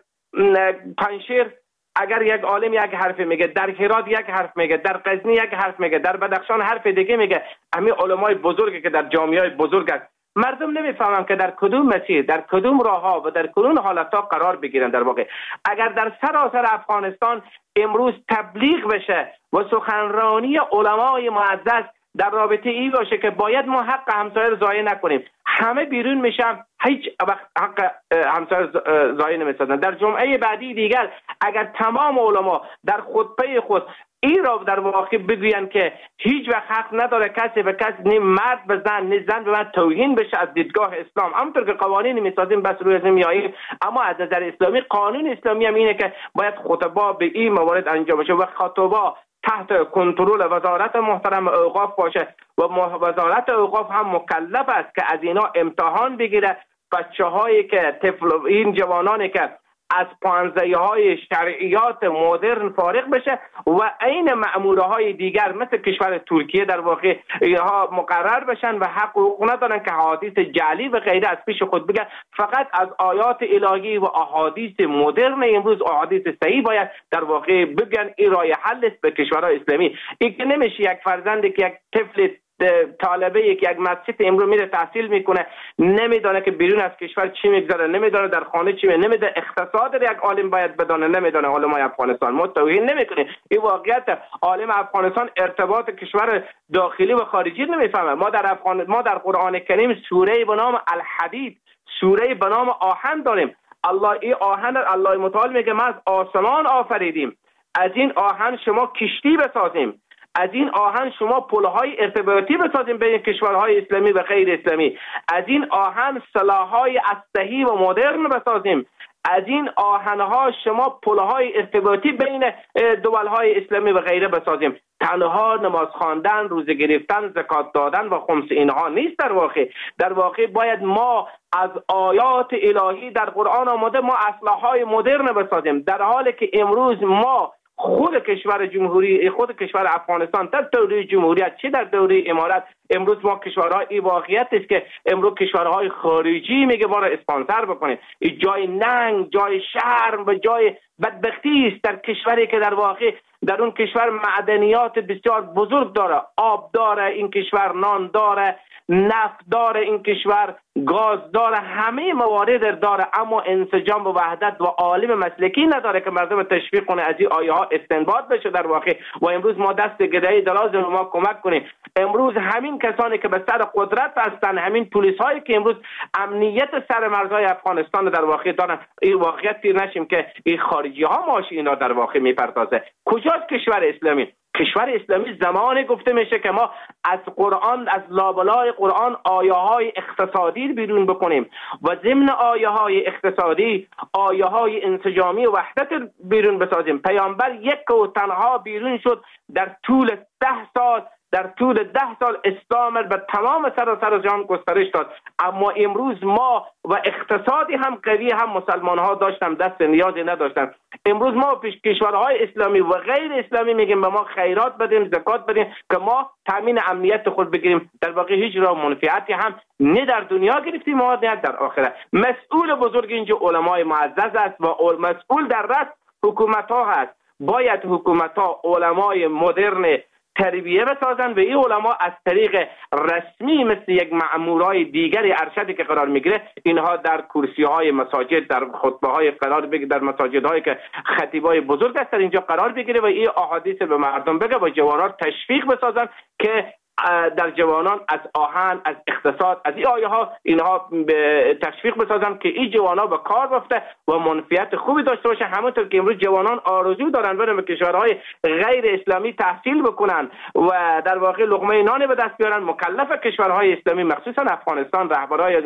پنجشیر اگر یک عالم یک حرف میگه، در هرات یک حرف میگه، در غزنی یک حرف میگه، در بدخشان حرف دیگه میگه، همین علمای بزرگی که در جامعه بزرگ است، مردم نمیفهمم که در کدوم مسیر، در کدوم راه ها و در کدوم حالت ها قرار بگیرن. در واقع اگر در سراسر افغانستان امروز تبلیغ بشه و سخنرانی علمای معزز در رابطه ای باشه که باید ما حق همسایه رو ضایع نکنیم، همه بیرون میشن، هیچ وقت حق همسایه ضایع نمیسازن. در جمعه بعدی دیگر اگر تمام علما در خطبه خود این را در واقع بگوین که هیچ وقت حق نداره کسی به کسی، نه مرد به زن نه زن به مرد توهین بشه از دیدگاه اسلام، همونطور که قوانین میسازیم بس روی نمیاییم، اما از نظر اسلامی قانون اسلامی هم اینه که باید خطبه به این موارد انجام بشه و خطبه تحت کنترل وزارت محترم اوقاف باشه و وزارت اوقاف هم مکلف است که از اینا امتحان بگیره. بچه هایی که طفل، این جوانانی که از پانزه های شرعیات مدرن فارغ بشه و این مأموره های دیگر مثل کشور ترکیه در واقع اینها مقرر بشن و حق حقوق ندارن که حدیث جعلی و غیره از پیش خود بگن، فقط از آیات الهی و احادیث مدرن امروز، احادیث صحیح باید در واقع بگن. این راه حل است به کشورهای اسلامی. این که نمیشه یک فرزندی که یک طفل طالبه که یک مسجد امروز میره تحصیل میکنه نمیدونه که بیرون از کشور چی میگذره، نمیدونه در خانه چی میگذره، نمیدونه اقتصاد یک عالم باید بدونه، نمیدونه علمای افغانستان. ما توهین نمیکنیم، این واقعیت. عالم افغانستان ارتباط کشور داخلی و خارجی نمیفهمه. ما در افغان ما در قرآن کریم سوره به نام الحدید، سوره به نام آهن داریم. الله این آهن الله متعال میگه ما از آسمان آفریدیم، از این آهن شما کشتی بسازیم، از این آهن شما پلهای ارتباطی بسازیم بین کشورهای اسلامی و غیر اسلامی، از این آهن سلاح‌های اسلحه‌ای و مدرن بسازیم، از این آهنها شما پلهای ارتباطی بین دولهای اسلامی و غیره بسازیم. تنها نماز خواندن، روزه گرفتن، زکات دادن و خمس اینها نیست. در واقع در واقع باید ما از آیات الهی در قرآن آمده ما اسلحه‌های مدرن بسازیم، در حالی که امروز ما خود کشور جمهوری خود کشور افغانستان در دوره جمهوریت چه در دوره امارت، امروز ما کشورهای این واقعیت است که امروز کشورهای خارجی میگه ما را اسپانسر بکنید. این جای ننگ، جای شرم و جای بدبختی است در کشوری که در واقع در اون کشور معدنیات بسیار بزرگ داره، آب داره این کشور، نان داره، نفت داره این کشور، گاز داره، همه موارد داره، اما انسجام و وحدت و عالم مسلکی نداره که مردم تشویق کنه از این آیه ها استنباط بشه در واقع. و امروز ما دست گدایی دراز به ما کمک کنیم. امروز همین کسانی که به سر قدرت هستن، همین پلیس هایی که امروز امنیت سر مرزهای افغانستان در واقع دارن، این واقعیت تیر نشیم که این خارجی ها ماش اینا در واقع میپردازه. کجاست کشور اسلامی؟ کشور اسلامی زمانی گفته میشه که ما از قرآن، از لابلای قرآن آیه های اقتصادی بیرون بکنیم و ضمن آیه های اقتصادی آیه های انسجامی و وحدت بیرون بسازیم. پیامبر یک و تنها بیرون شد در طول ده سال در طول ده سال اسلام به تمام سراسر جهان گسترش داد، اما امروز ما و اقتصادی هم قوی هم مسلمان ها داشتن دست نیازی نداشتن. امروز ما پیش کشورهای اسلامی و غیر اسلامی میگیم به ما خیرات بدیم، زکات بدیم که ما تامین امنیت خود بگیریم. در واقع هیچ راه منفعتی هم نه در دنیا گرفتیم و نه در آخرت. مسئول بزرگ اینجا علمای معزز است و مسئول در رأس حکومت ها هست. باید حکومت ها علمای مدرن تربیه بسازن و این علما از طریق رسمی مثل یک مأمورای دیگری ارشدی که قرار میگیره اینها در کرسی های مساجد، در خطبه های قرار بگیره، در مساجد هایی که خطیبای بزرگ هستن اینجا قرار بگیره و این احادیث به مردم بگه و جوانان تشویق بسازن که در جوانان از آهن، از اقتصاد، از این آیه ها اینها به تشویق بسازن که این جوانا به کار بفته و منفعت خوبی داشته باشه. همونطور که امروز جوانان آرزو دارن برن به کشورهای غیر اسلامی تحصیل بکنن و در واقع لقمه نان به دست بیارن، مکلف کشورهای اسلامی مخصوصا افغانستان رهبرای از اونها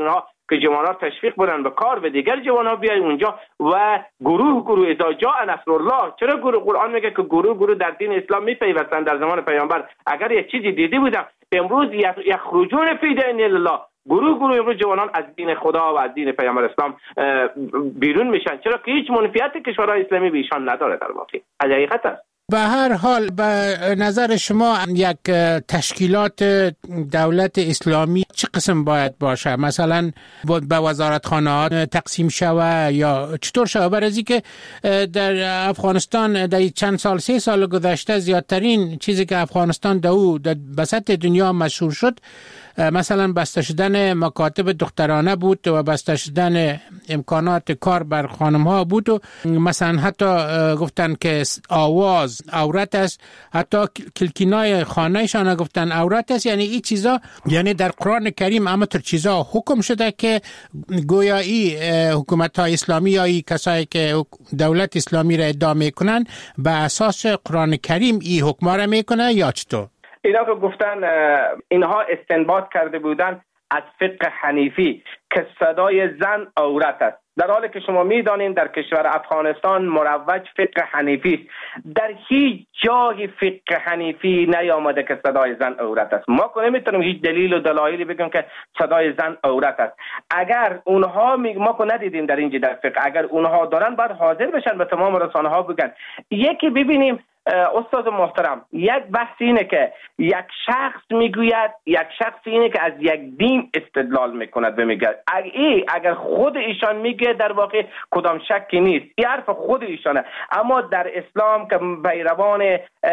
که جوانان تشویق بدن به کار و دیگر جوانان بیای اونجا و گروه گروه اذا جاء نصر الله. چرا گروه؟ قرآن میگه که گروه گروه در دین اسلام میپیوستن. در زمان پیامبر اگر یک چیزی دیدی بودم امروز یخرجون فی دین الله، گروه گروه امروز جوانان از دین خدا و از دین پیامبر اسلام بیرون میشن. چرا که هیچ منفیت کشورهای اسلامی به ایشان نداره. در واقع از حقیقت است. به هر حال به نظر شما یک تشکیلات دولت اسلامی چه قسم باید باشه؟ مثلا به وزارتخانه‌ها تقسیم شوه یا چطور شوه؟ برای از اینکه در افغانستان در چند سال سه سال گذشته زیادترین چیزی که افغانستان در او در بسط دنیا مشهور شد مثلا بسته شدن مکاتب دخترانه بود و بسته شدن امکانات کار بر خانم ها بود و مثلا حتی گفتن که آواز عورت است، حتی کلکینای خانهشان گفتن عورت است. یعنی این چیزا یعنی در قرآن کریم اما تر چیزا حکم شده که گویایی حکومت های اسلامی یا ای کسایی که دولت اسلامی را ادعا میکنن به اساس قرآن کریم این حکم را میکنه یا چطور؟ اینا که گفتن اینها استنباط کرده بودن از فقه حنیفی که صدای زن عورت است، در حالی که شما میدانید در کشور افغانستان مروج فقه حنیفی است. در هیچ جای فقه حنیفی نیامده که صدای زن عورت است. ما که نمیتونیم هیچ دلیل و دلایلی بگیم که صدای زن عورت است. اگر اونها می... ما که ندیدیم در اینجا در فقه، اگر اونها دارن باید حاضر بشن به تمام رسانه ها بگن. یکی ببینیم استاد محترم، یک بحث اینه که یک شخص میگوید، یک شخص اینه که از یک دین استدلال میکند و میگه ای اگر خود ایشان میگه در واقع کدام شکی نیست، این حرف خود ایشانه. اما در اسلام که پیروان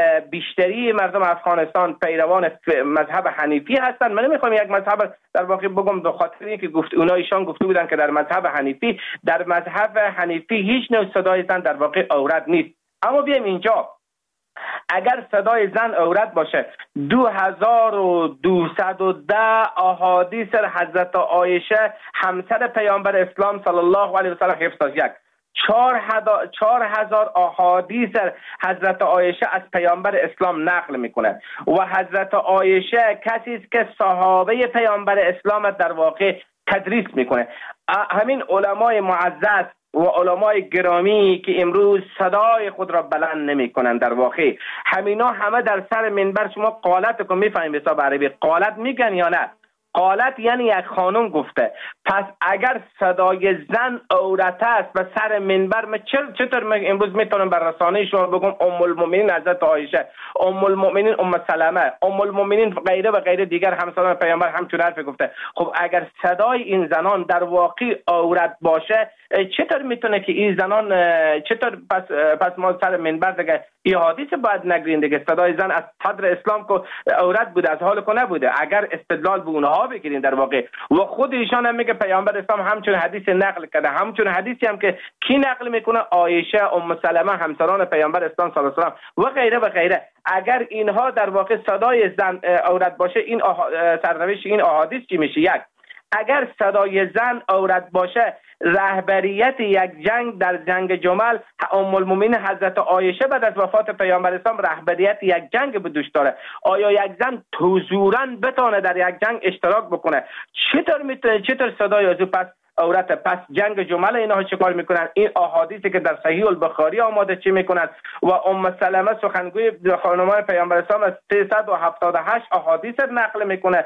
بیشتری مردم افغانستان پیروان مذهب حنیفی هستند، من نمیخوام یک مذهب در واقع بگم به خاطر اینکه گفت اونا ایشان گفته بودن که در مذهب حنیفی در مذهب حنیفی هیچ نوع صدای زن در واقع عورت نیست. اما بیایم اینجا، اگر صدای زن عورت باشه، دو هزار و دویست و ده احادیث حضرت عایشه همسر پیامبر اسلام صلی الله علیه و سلم حفظ است. یک چهار هزار احادیث حضرت عایشه از پیامبر اسلام نقل میکنه و حضرت عایشه کسی است که صحابه پیامبر اسلام در واقع تدریس میکنه. همین علمای معزز و علمای گرامی که امروز صدای خود را بلند نمی کنند، در واقع همینا همه در سر منبر، شما قالت که میفهمیم به حساب عربی قالت میگن یا نه؟ قالت یعنی یک خانم گفته. پس اگر صدای زن عورت است و سر منبر، من چطور امروز میتونم بر رسانه شما بگم ام المؤمنین حضرت عایشه، ام المؤمنین ام سلمه، ام المؤمنین غیره و غیره دیگر همسران پیامبر همچون حرف گفته. خب اگر صدای این زنان در واقع عورت باشه، چطور میتونه که این زنان چطور پس پس ما سر منبر دیگه این حادثه باید نگرین دیگه؟ صدای زن از صدر اسلام که عورت بوده، از حال که نبوده. اگر استدلال به اونها بگیرین در واقع، و خود ایشان هم میگه پیامبر اسلام همچون حدیث نقل کرده، همچون حدیثی هم که کی نقل میکنه؟ عایشه ام سلمه همسران پیامبر اسلام صلی الله علیه و سلم و غیره و غیره. اگر اینها در واقع صدای زن عورت باشه، این سرنوشت این احادیث چی میشه؟ یک، اگر صدای زن عورت باشه، رهبریت یک جنگ در جنگ جمل ام المؤمنین حضرت عایشه بعد از وفات پیامبر اسلام رهبریت یک جنگ به دوش داره. آیا یک زن حضوراً بتونه در یک جنگ اشتراک بکنه؟ چطور میتونه چطور صدای از پس عورت؟ پس جنگ جمل اینها چه کار میکنن؟ این احادیثی که در صحیح البخاری آماده چی میکنن؟ و ام سلمه سخنگوی خانمان پیامبر اسلام از سیصد و هفتاد و هشت احادیث نقل میکنه.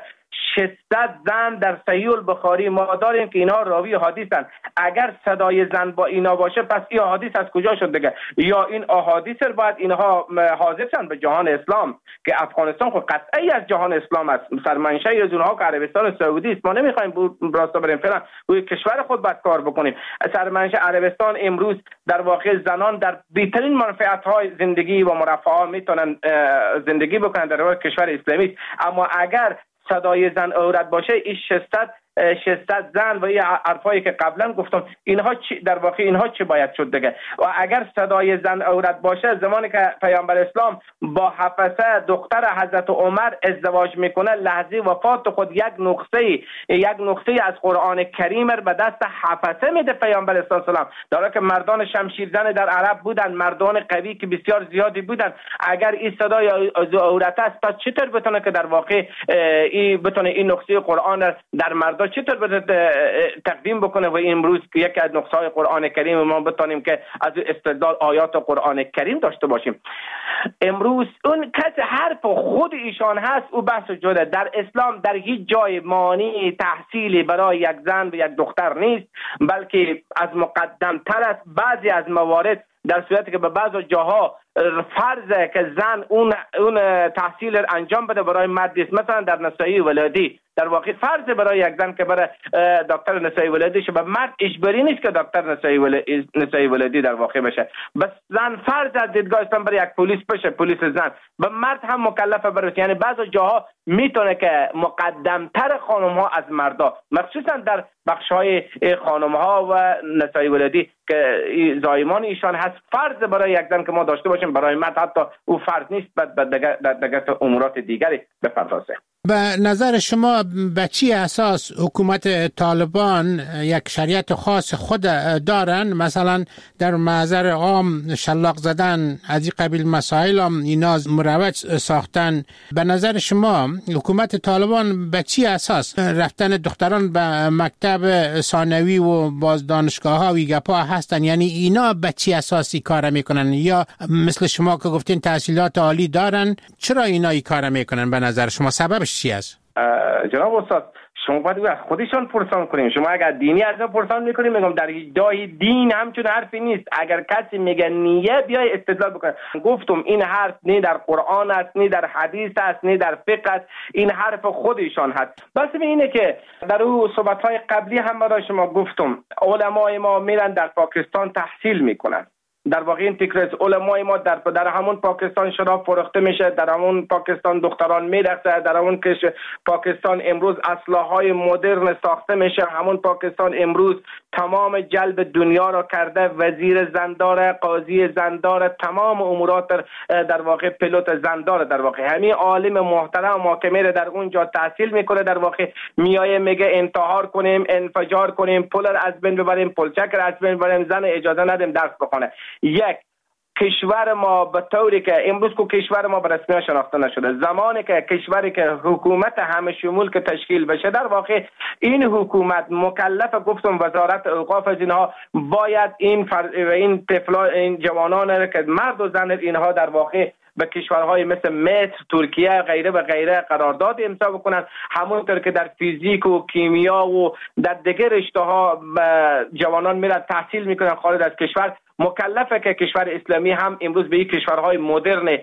ششصد زن در صحیح البخاری ما داریم که اینها راوی احادیثن. اگر صدای زن با اینا باشه، پس این احادیث از کجا شد دیگه؟ یا این احادیث باید اینها حاضر شن به جهان اسلام که افغانستان خود قطعی از جهان اسلام است، سرمنشأ از اونها که عربستان سعودی است. ما نمیخوایم راستا بریم فعلا روی کشور خود باید کار بکنیم. سرمنشأ عربستان امروز در واقع زنان در بهترین منفعت های زندگی و مرفه میتونن زندگی بکنن در کشور اسلامی. اما اگر صدای زن عورت باشه، این ششصد ششصد زن و این حرفایی که قبلا گفتم، اینها چی در واقع اینها چی باید شد دیگه؟ و اگر صدای زن عورت باشه، زمانی که پیامبر اسلام با حفصه دختر حضرت عمر ازدواج میکنه، لحظه وفات خود یک نقطه یک نقطه از قرآن کریم به دست حفصه میده پیامبر اسلام، در حالی که مردان شمشیرزن در عرب بودن، مردان قوی که بسیار زیادی بودن. اگر این صدای عورت است، پس چطور بتونه که در واقع این بتونه این نقطه قرآن در مردان مردا چطور باید تقدیم بکنه و امروز یکی از نقصهای قرآن کریم ما بتانیم که از استدلال آیات قرآن کریم داشته باشیم. امروز اون کسی حرف خود ایشان هست او بحث جدا. در اسلام در هیچ جای مانع تحصیلی برای یک زن و یک دختر نیست، بلکه از مقدم تر است. بعضی از موارد در صورتی که به بعض جاها فرضه که زن اون اون تحصیل انجام بده برای مرد است، مثلا در نسایی ولادی در واقع فرض برای یک زن که برای دکتر نسایی ولادی شه، به مرد اجباری نیست که دکتر نسایی ولادی نسایی ولادی در واقع بشه. بس زن فرض از دیدگاه اسلام برای یک پلیس بشه، پلیس زن، به مرد هم مکلفه بره. یعنی بعض جاها میتونه که مقدمتر خانم ها از مردا، مخصوصا در بخش های خانم ها و نسایی ولادی که زایمان ایشان هست، فرض برای یک زن که ما داشته باشیم، برای مرد حتی او فرض نیست، بعد در دیگر امورات دیگری بپردازه. به نظر شما به چی اساس حکومت طالبان یک شریعت خاص خود دارن؟ مثلا در محضر عام شلاق زدن از این قبیل مسائل هم اینا مروج ساختن. به نظر شما حکومت طالبان به چی اساس رفتن دختران به مکتب ثانوی و باز دانشگاه ها و گپا هستن؟ یعنی اینا به چی اساسی کار میکنن؟ یا مثل شما که گفتین تحصیلات عالی دارن، چرا اینا این کار میکنن به نظر شما؟ سببش چی است؟ جناب استاد شما باید از خودشان پرسان کنیم. شما اگر دینی از ما پرسان میکنیم، میگم در ادعای دین همچون حرفی نیست. اگر کسی میگه نیه بیای استدلال بکنه. گفتم این حرف نه در قرآن است، نه در حدیث است، نه در فقه است، این حرف خودشان هست. بس اینه که در او صحبت‌های قبلی هم برای شما گفتم علمای ما میرن در پاکستان تحصیل میکنن. در واقع این فکر از علمای ما در در همون پاکستان شراب فروخته میشه، در همون پاکستان دختران میرقصه، در همون کش پاکستان امروز اسلحه‌های مدرن ساخته میشه، همون پاکستان امروز تمام جلب دنیا را کرده، وزیر زندار، قاضی زندار، تمام امورات در واقع پیلوت زندار. در واقع همین عالم محترم ما که میره در اونجا تحصیل میکنه، در واقع میایه میگه انتحار کنیم، انفجار کنیم، پول از بین ببریم، پلچک از بین ببریم، زن اجازه ندیم درس بخونه. یک کشور ما به طوری که امروز که کشور ما به رسمیت شناخته نشده، زمانی که کشوری که حکومت همه شمول که تشکیل بشه، در واقع این حکومت مکلف، گفتم وزارت اوقاف از اینها باید این فر... این طفلا این جوانان که مرد و زن اینها در واقع به کشورهای مثل مصر، ترکیه غیره و غیره قرارداد امضا بکنن، همونطور که در فیزیک و کیمیا و در دیگر رشته‌ها جوانان میرن تحصیل میکنن خارج از کشور. مکلفه که کشور اسلامی هم امروز به این کشورهای مدرن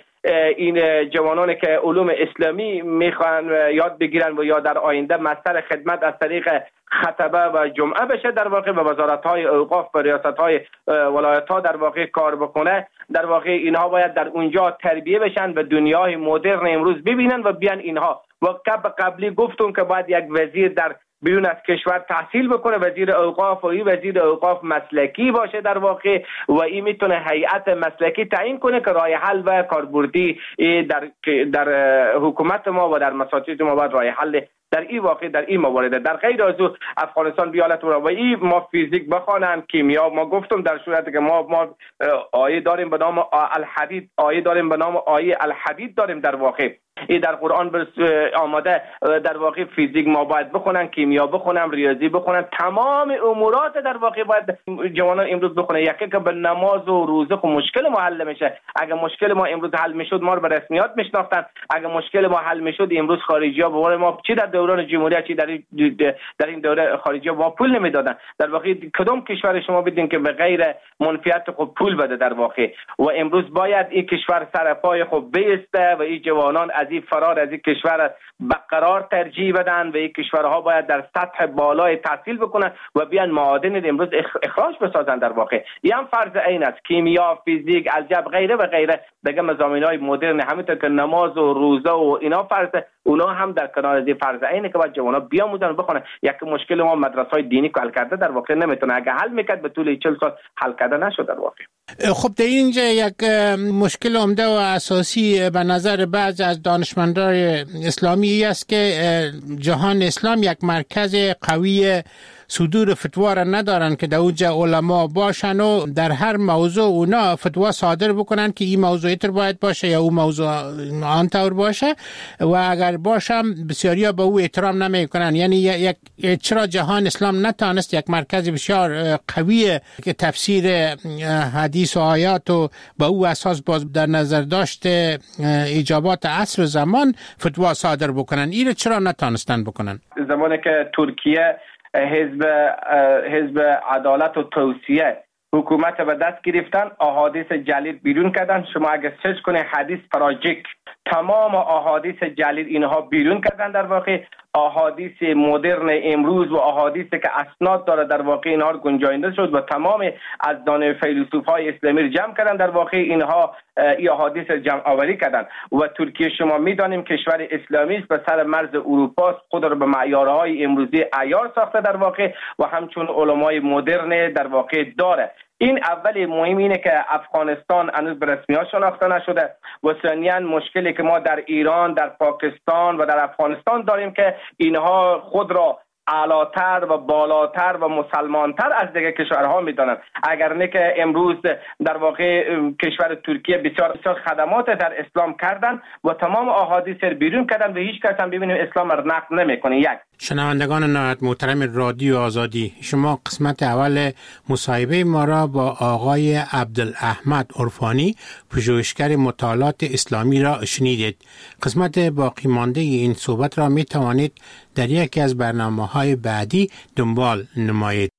این جوانانی که علوم اسلامی میخوان یاد بگیرن و یا در آینده مستر خدمت از طریق خطبه و جمعه بشه، در واقع به وزارت‌های اوقاف و ریاست‌های ولایت‌ها در واقع کار بکنه. در واقع اینها باید در اونجا تربیه بشن و دنیای مدرن امروز ببینن و بیان اینها. و قبلی گفتم که باید یک وزیر در بیرون از کشور تحصیل بکنه، وزیر اوقاف، و این وزیر اوقاف مسلکی باشه در واقع، و این میتونه هیئت مسلکی تعیین کنه که راه حل و کاربردی در در حکومت ما و در مساجد ما باید راه حل در این واقع در این موارد. در غیر از او افغانستان بیالت و این ما فیزیک بخوانن، کیمیا، ما گفتم در صورتی که ما ما آیه داریم به نام الحدید، آیه داریم به نام آیه الحدید داریم در واقع این در قرآن آماده. در واقع فیزیک ما باید بخونن، کیمیا بخونن، ریاضی بخونن، تمام امورات در واقع باید جوانان امروز بخونن. یکی که به نماز و روزه خو مشکل ما حل میشه. اگه مشکل ما امروز حل میشد ما رو به رسمیات میشناختن. اگه مشکل ما حل میشد امروز خارجی ها به ما چی در دوران جمهوریت چی در در این دوره خارجی ها با پول نمیدادن. در واقع کدام کشور شما بدین که به غیر منفیت خود پول بده در واقع. و امروز باید این کشور سر پای خود بیسته و این جوانان از این فرار از این کشور برقرار ترجیح بدن و این کشورها باید در سطح بالای تحصیل بکنن و بیان معادن امروز اخراج بسازن در واقع. این هم فرض عین است. کیمیا، فیزیک، الجبر غیره و غیره دیگه مضامین‌های مدرن، همونطور که نماز و روزه و اینا فرض، اونا هم در کنار از فرض عینه که باید جوانا بیاموزن و بخونن. یک مشکل ما مدرسه‌های دینی که حل کرده در واقع نمیتونه، اگه حل میکرد به طول چهل سال حل کرده نشد در واقع. خب در اینجا یک مشکل عمده و اساسی به نظر بعض از دانشمندان اسلامی است که جهان اسلام یک مرکز قوی صدور فتوا را ندارن که در اونجا علما باشن و در هر موضوع اونا فتوا صادر بکنن که این موضوع اینطور باید باشه یا اون موضوع آنطور باشه و اگر باشم بسیاری ها به او احترام نمیکنن. یعنی یک چرا جهان اسلام نتانست یک مرکز بسیار قوی که تفسیر حدیث و آیات و به او اساس باز در نظر داشته ایجابات عصر و زمان فتوا صادر بکنن؟ این چرا نتانستن بکنن؟ زمانی که ترکیه حزب حزب عدالت و توسعه حکومت به دست گرفتن، احادیث جلیل بیرون کردن. شما اگر سرچ کنید حدیث پراجیک، تمام احادیث جلیل اینها بیرون کردن. در واقع احادیث مدرن امروز و احادیثی که اسناد داره در واقع اینها گنجانده شد و تمام از دانه فیلسوفای اسلامی رو جمع کردن. در واقع اینها این احادیث جمع آوری کردن و ترکیه شما میدانیم کشور اسلامی است، به سر مرز اروپا است، خود را به معیارهای امروزی عیار ساخته در واقع و همچون علمای مدرن در واقع داره. این اول مهم اینه که افغانستان هنوز به رسمیت شناخته نشده و ثانیاً مشکلی که ما در ایران، در پاکستان و در افغانستان داریم که اینها خود را اعلاتر و بالاتر و مسلمانتر از دیگه کشورها میدانند. اگر نه که امروز در واقع کشور ترکیه بسیار بسیار خدمات در اسلام کردن و تمام احادیث رو بیرون کردن و هیچ کس هم ببینیم اسلام را نقد نمیکنه. یک شنوندگان نهایت محترم رادیو آزادی، شما قسمت اول مصاحبه ما را با آقای عبدالاحمد عرفانی پژوهشگر مطالعات اسلامی را شنیدید. قسمت باقی مانده این صحبت را می توانید در یکی از برنامه‌های بعدی دنبال نمایید.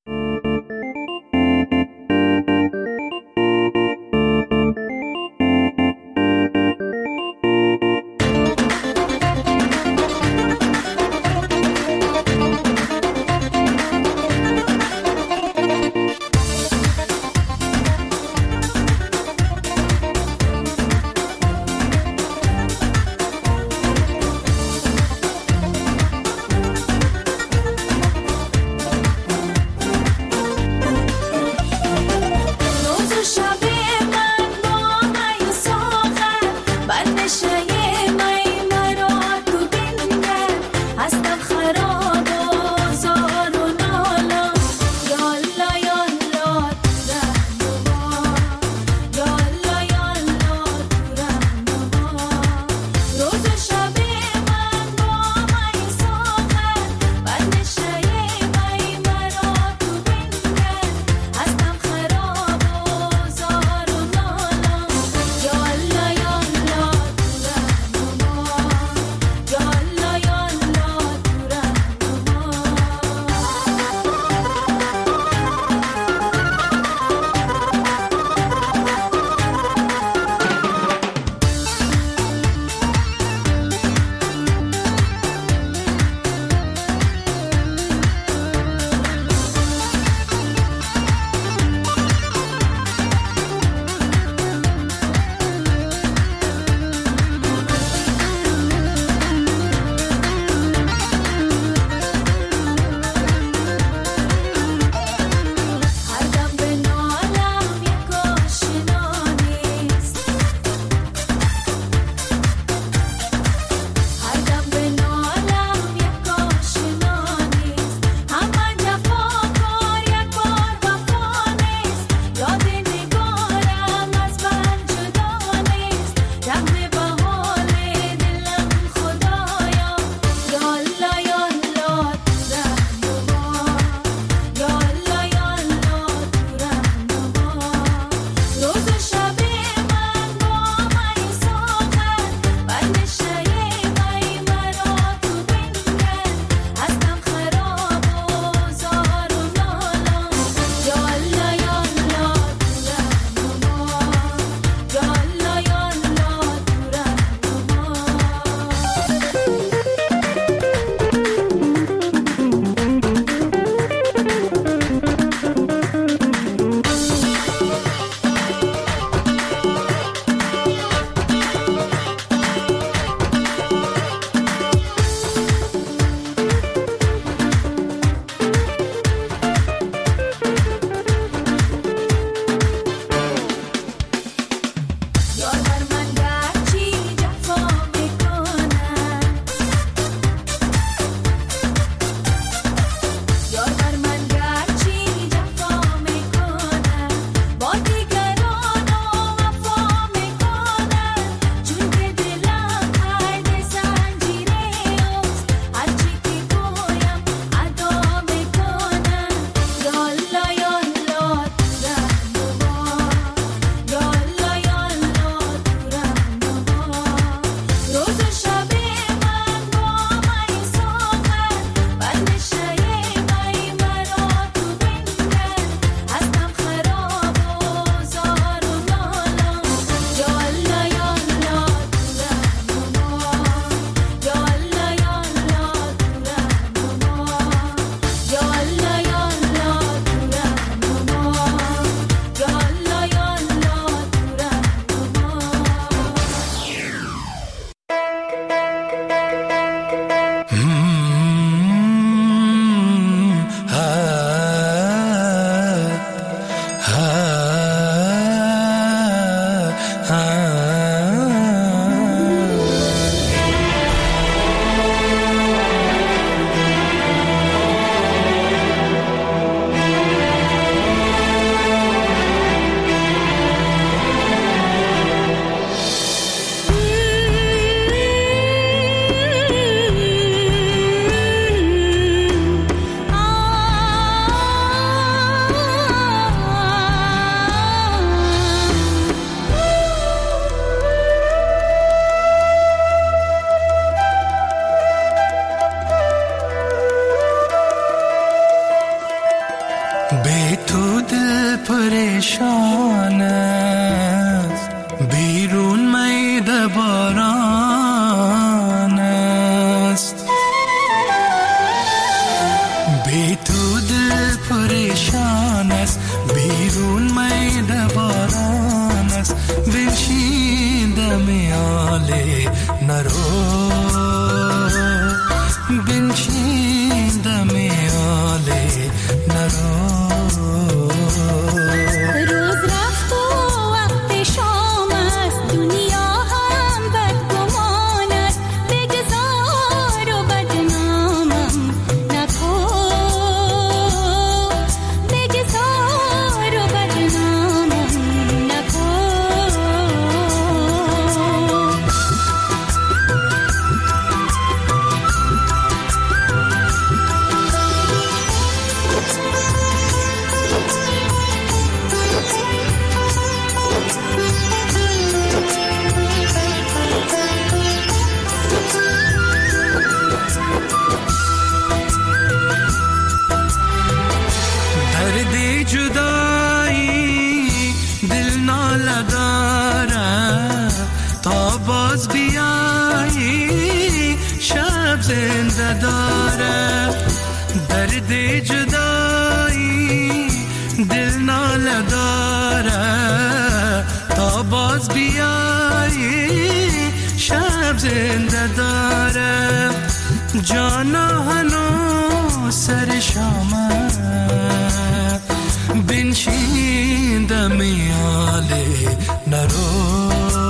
پریشان است بیرون میده باران است بی تو دل پریشان است بیرون میده باران است بنشین دم آله نرو بنشین دم آله نرو روز رفت و وقت شام است دنیا هم بدگمان است بگذار و بدنامم نکن بگذار و بدنامم نکن درد جدایی دل ناله داره تا باز بیایی شب زنده داره درد جدایی دل ناله داره تا باز بیایی شب زنده داره جانا هنو سر شامه بنشین دم آله نرو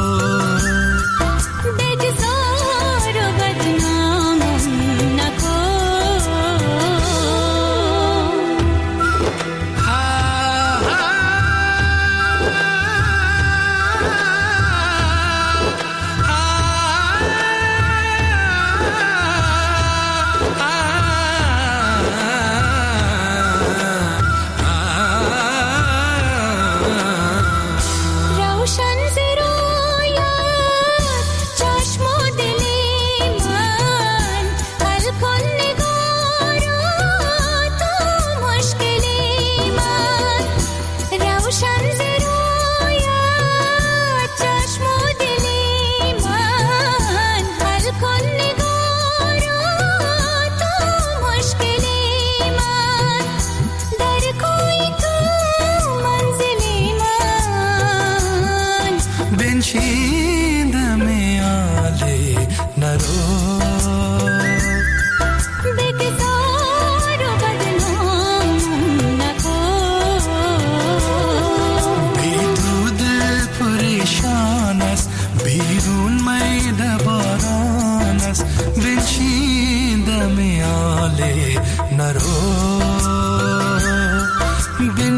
بگذار و بدنامم نکن روشن زیرویت چشم و دلی من حل کن نگارا تو مشکلی من روشن زیرویت چشم و دلی من حل کن نگارا تو مشکلی من در کوی تو منزلی من بنشین دم آله نرو بگذار و بدنامم نکن بی تو دل پریشان است بیرون میده باران است بنشین دم آله نرو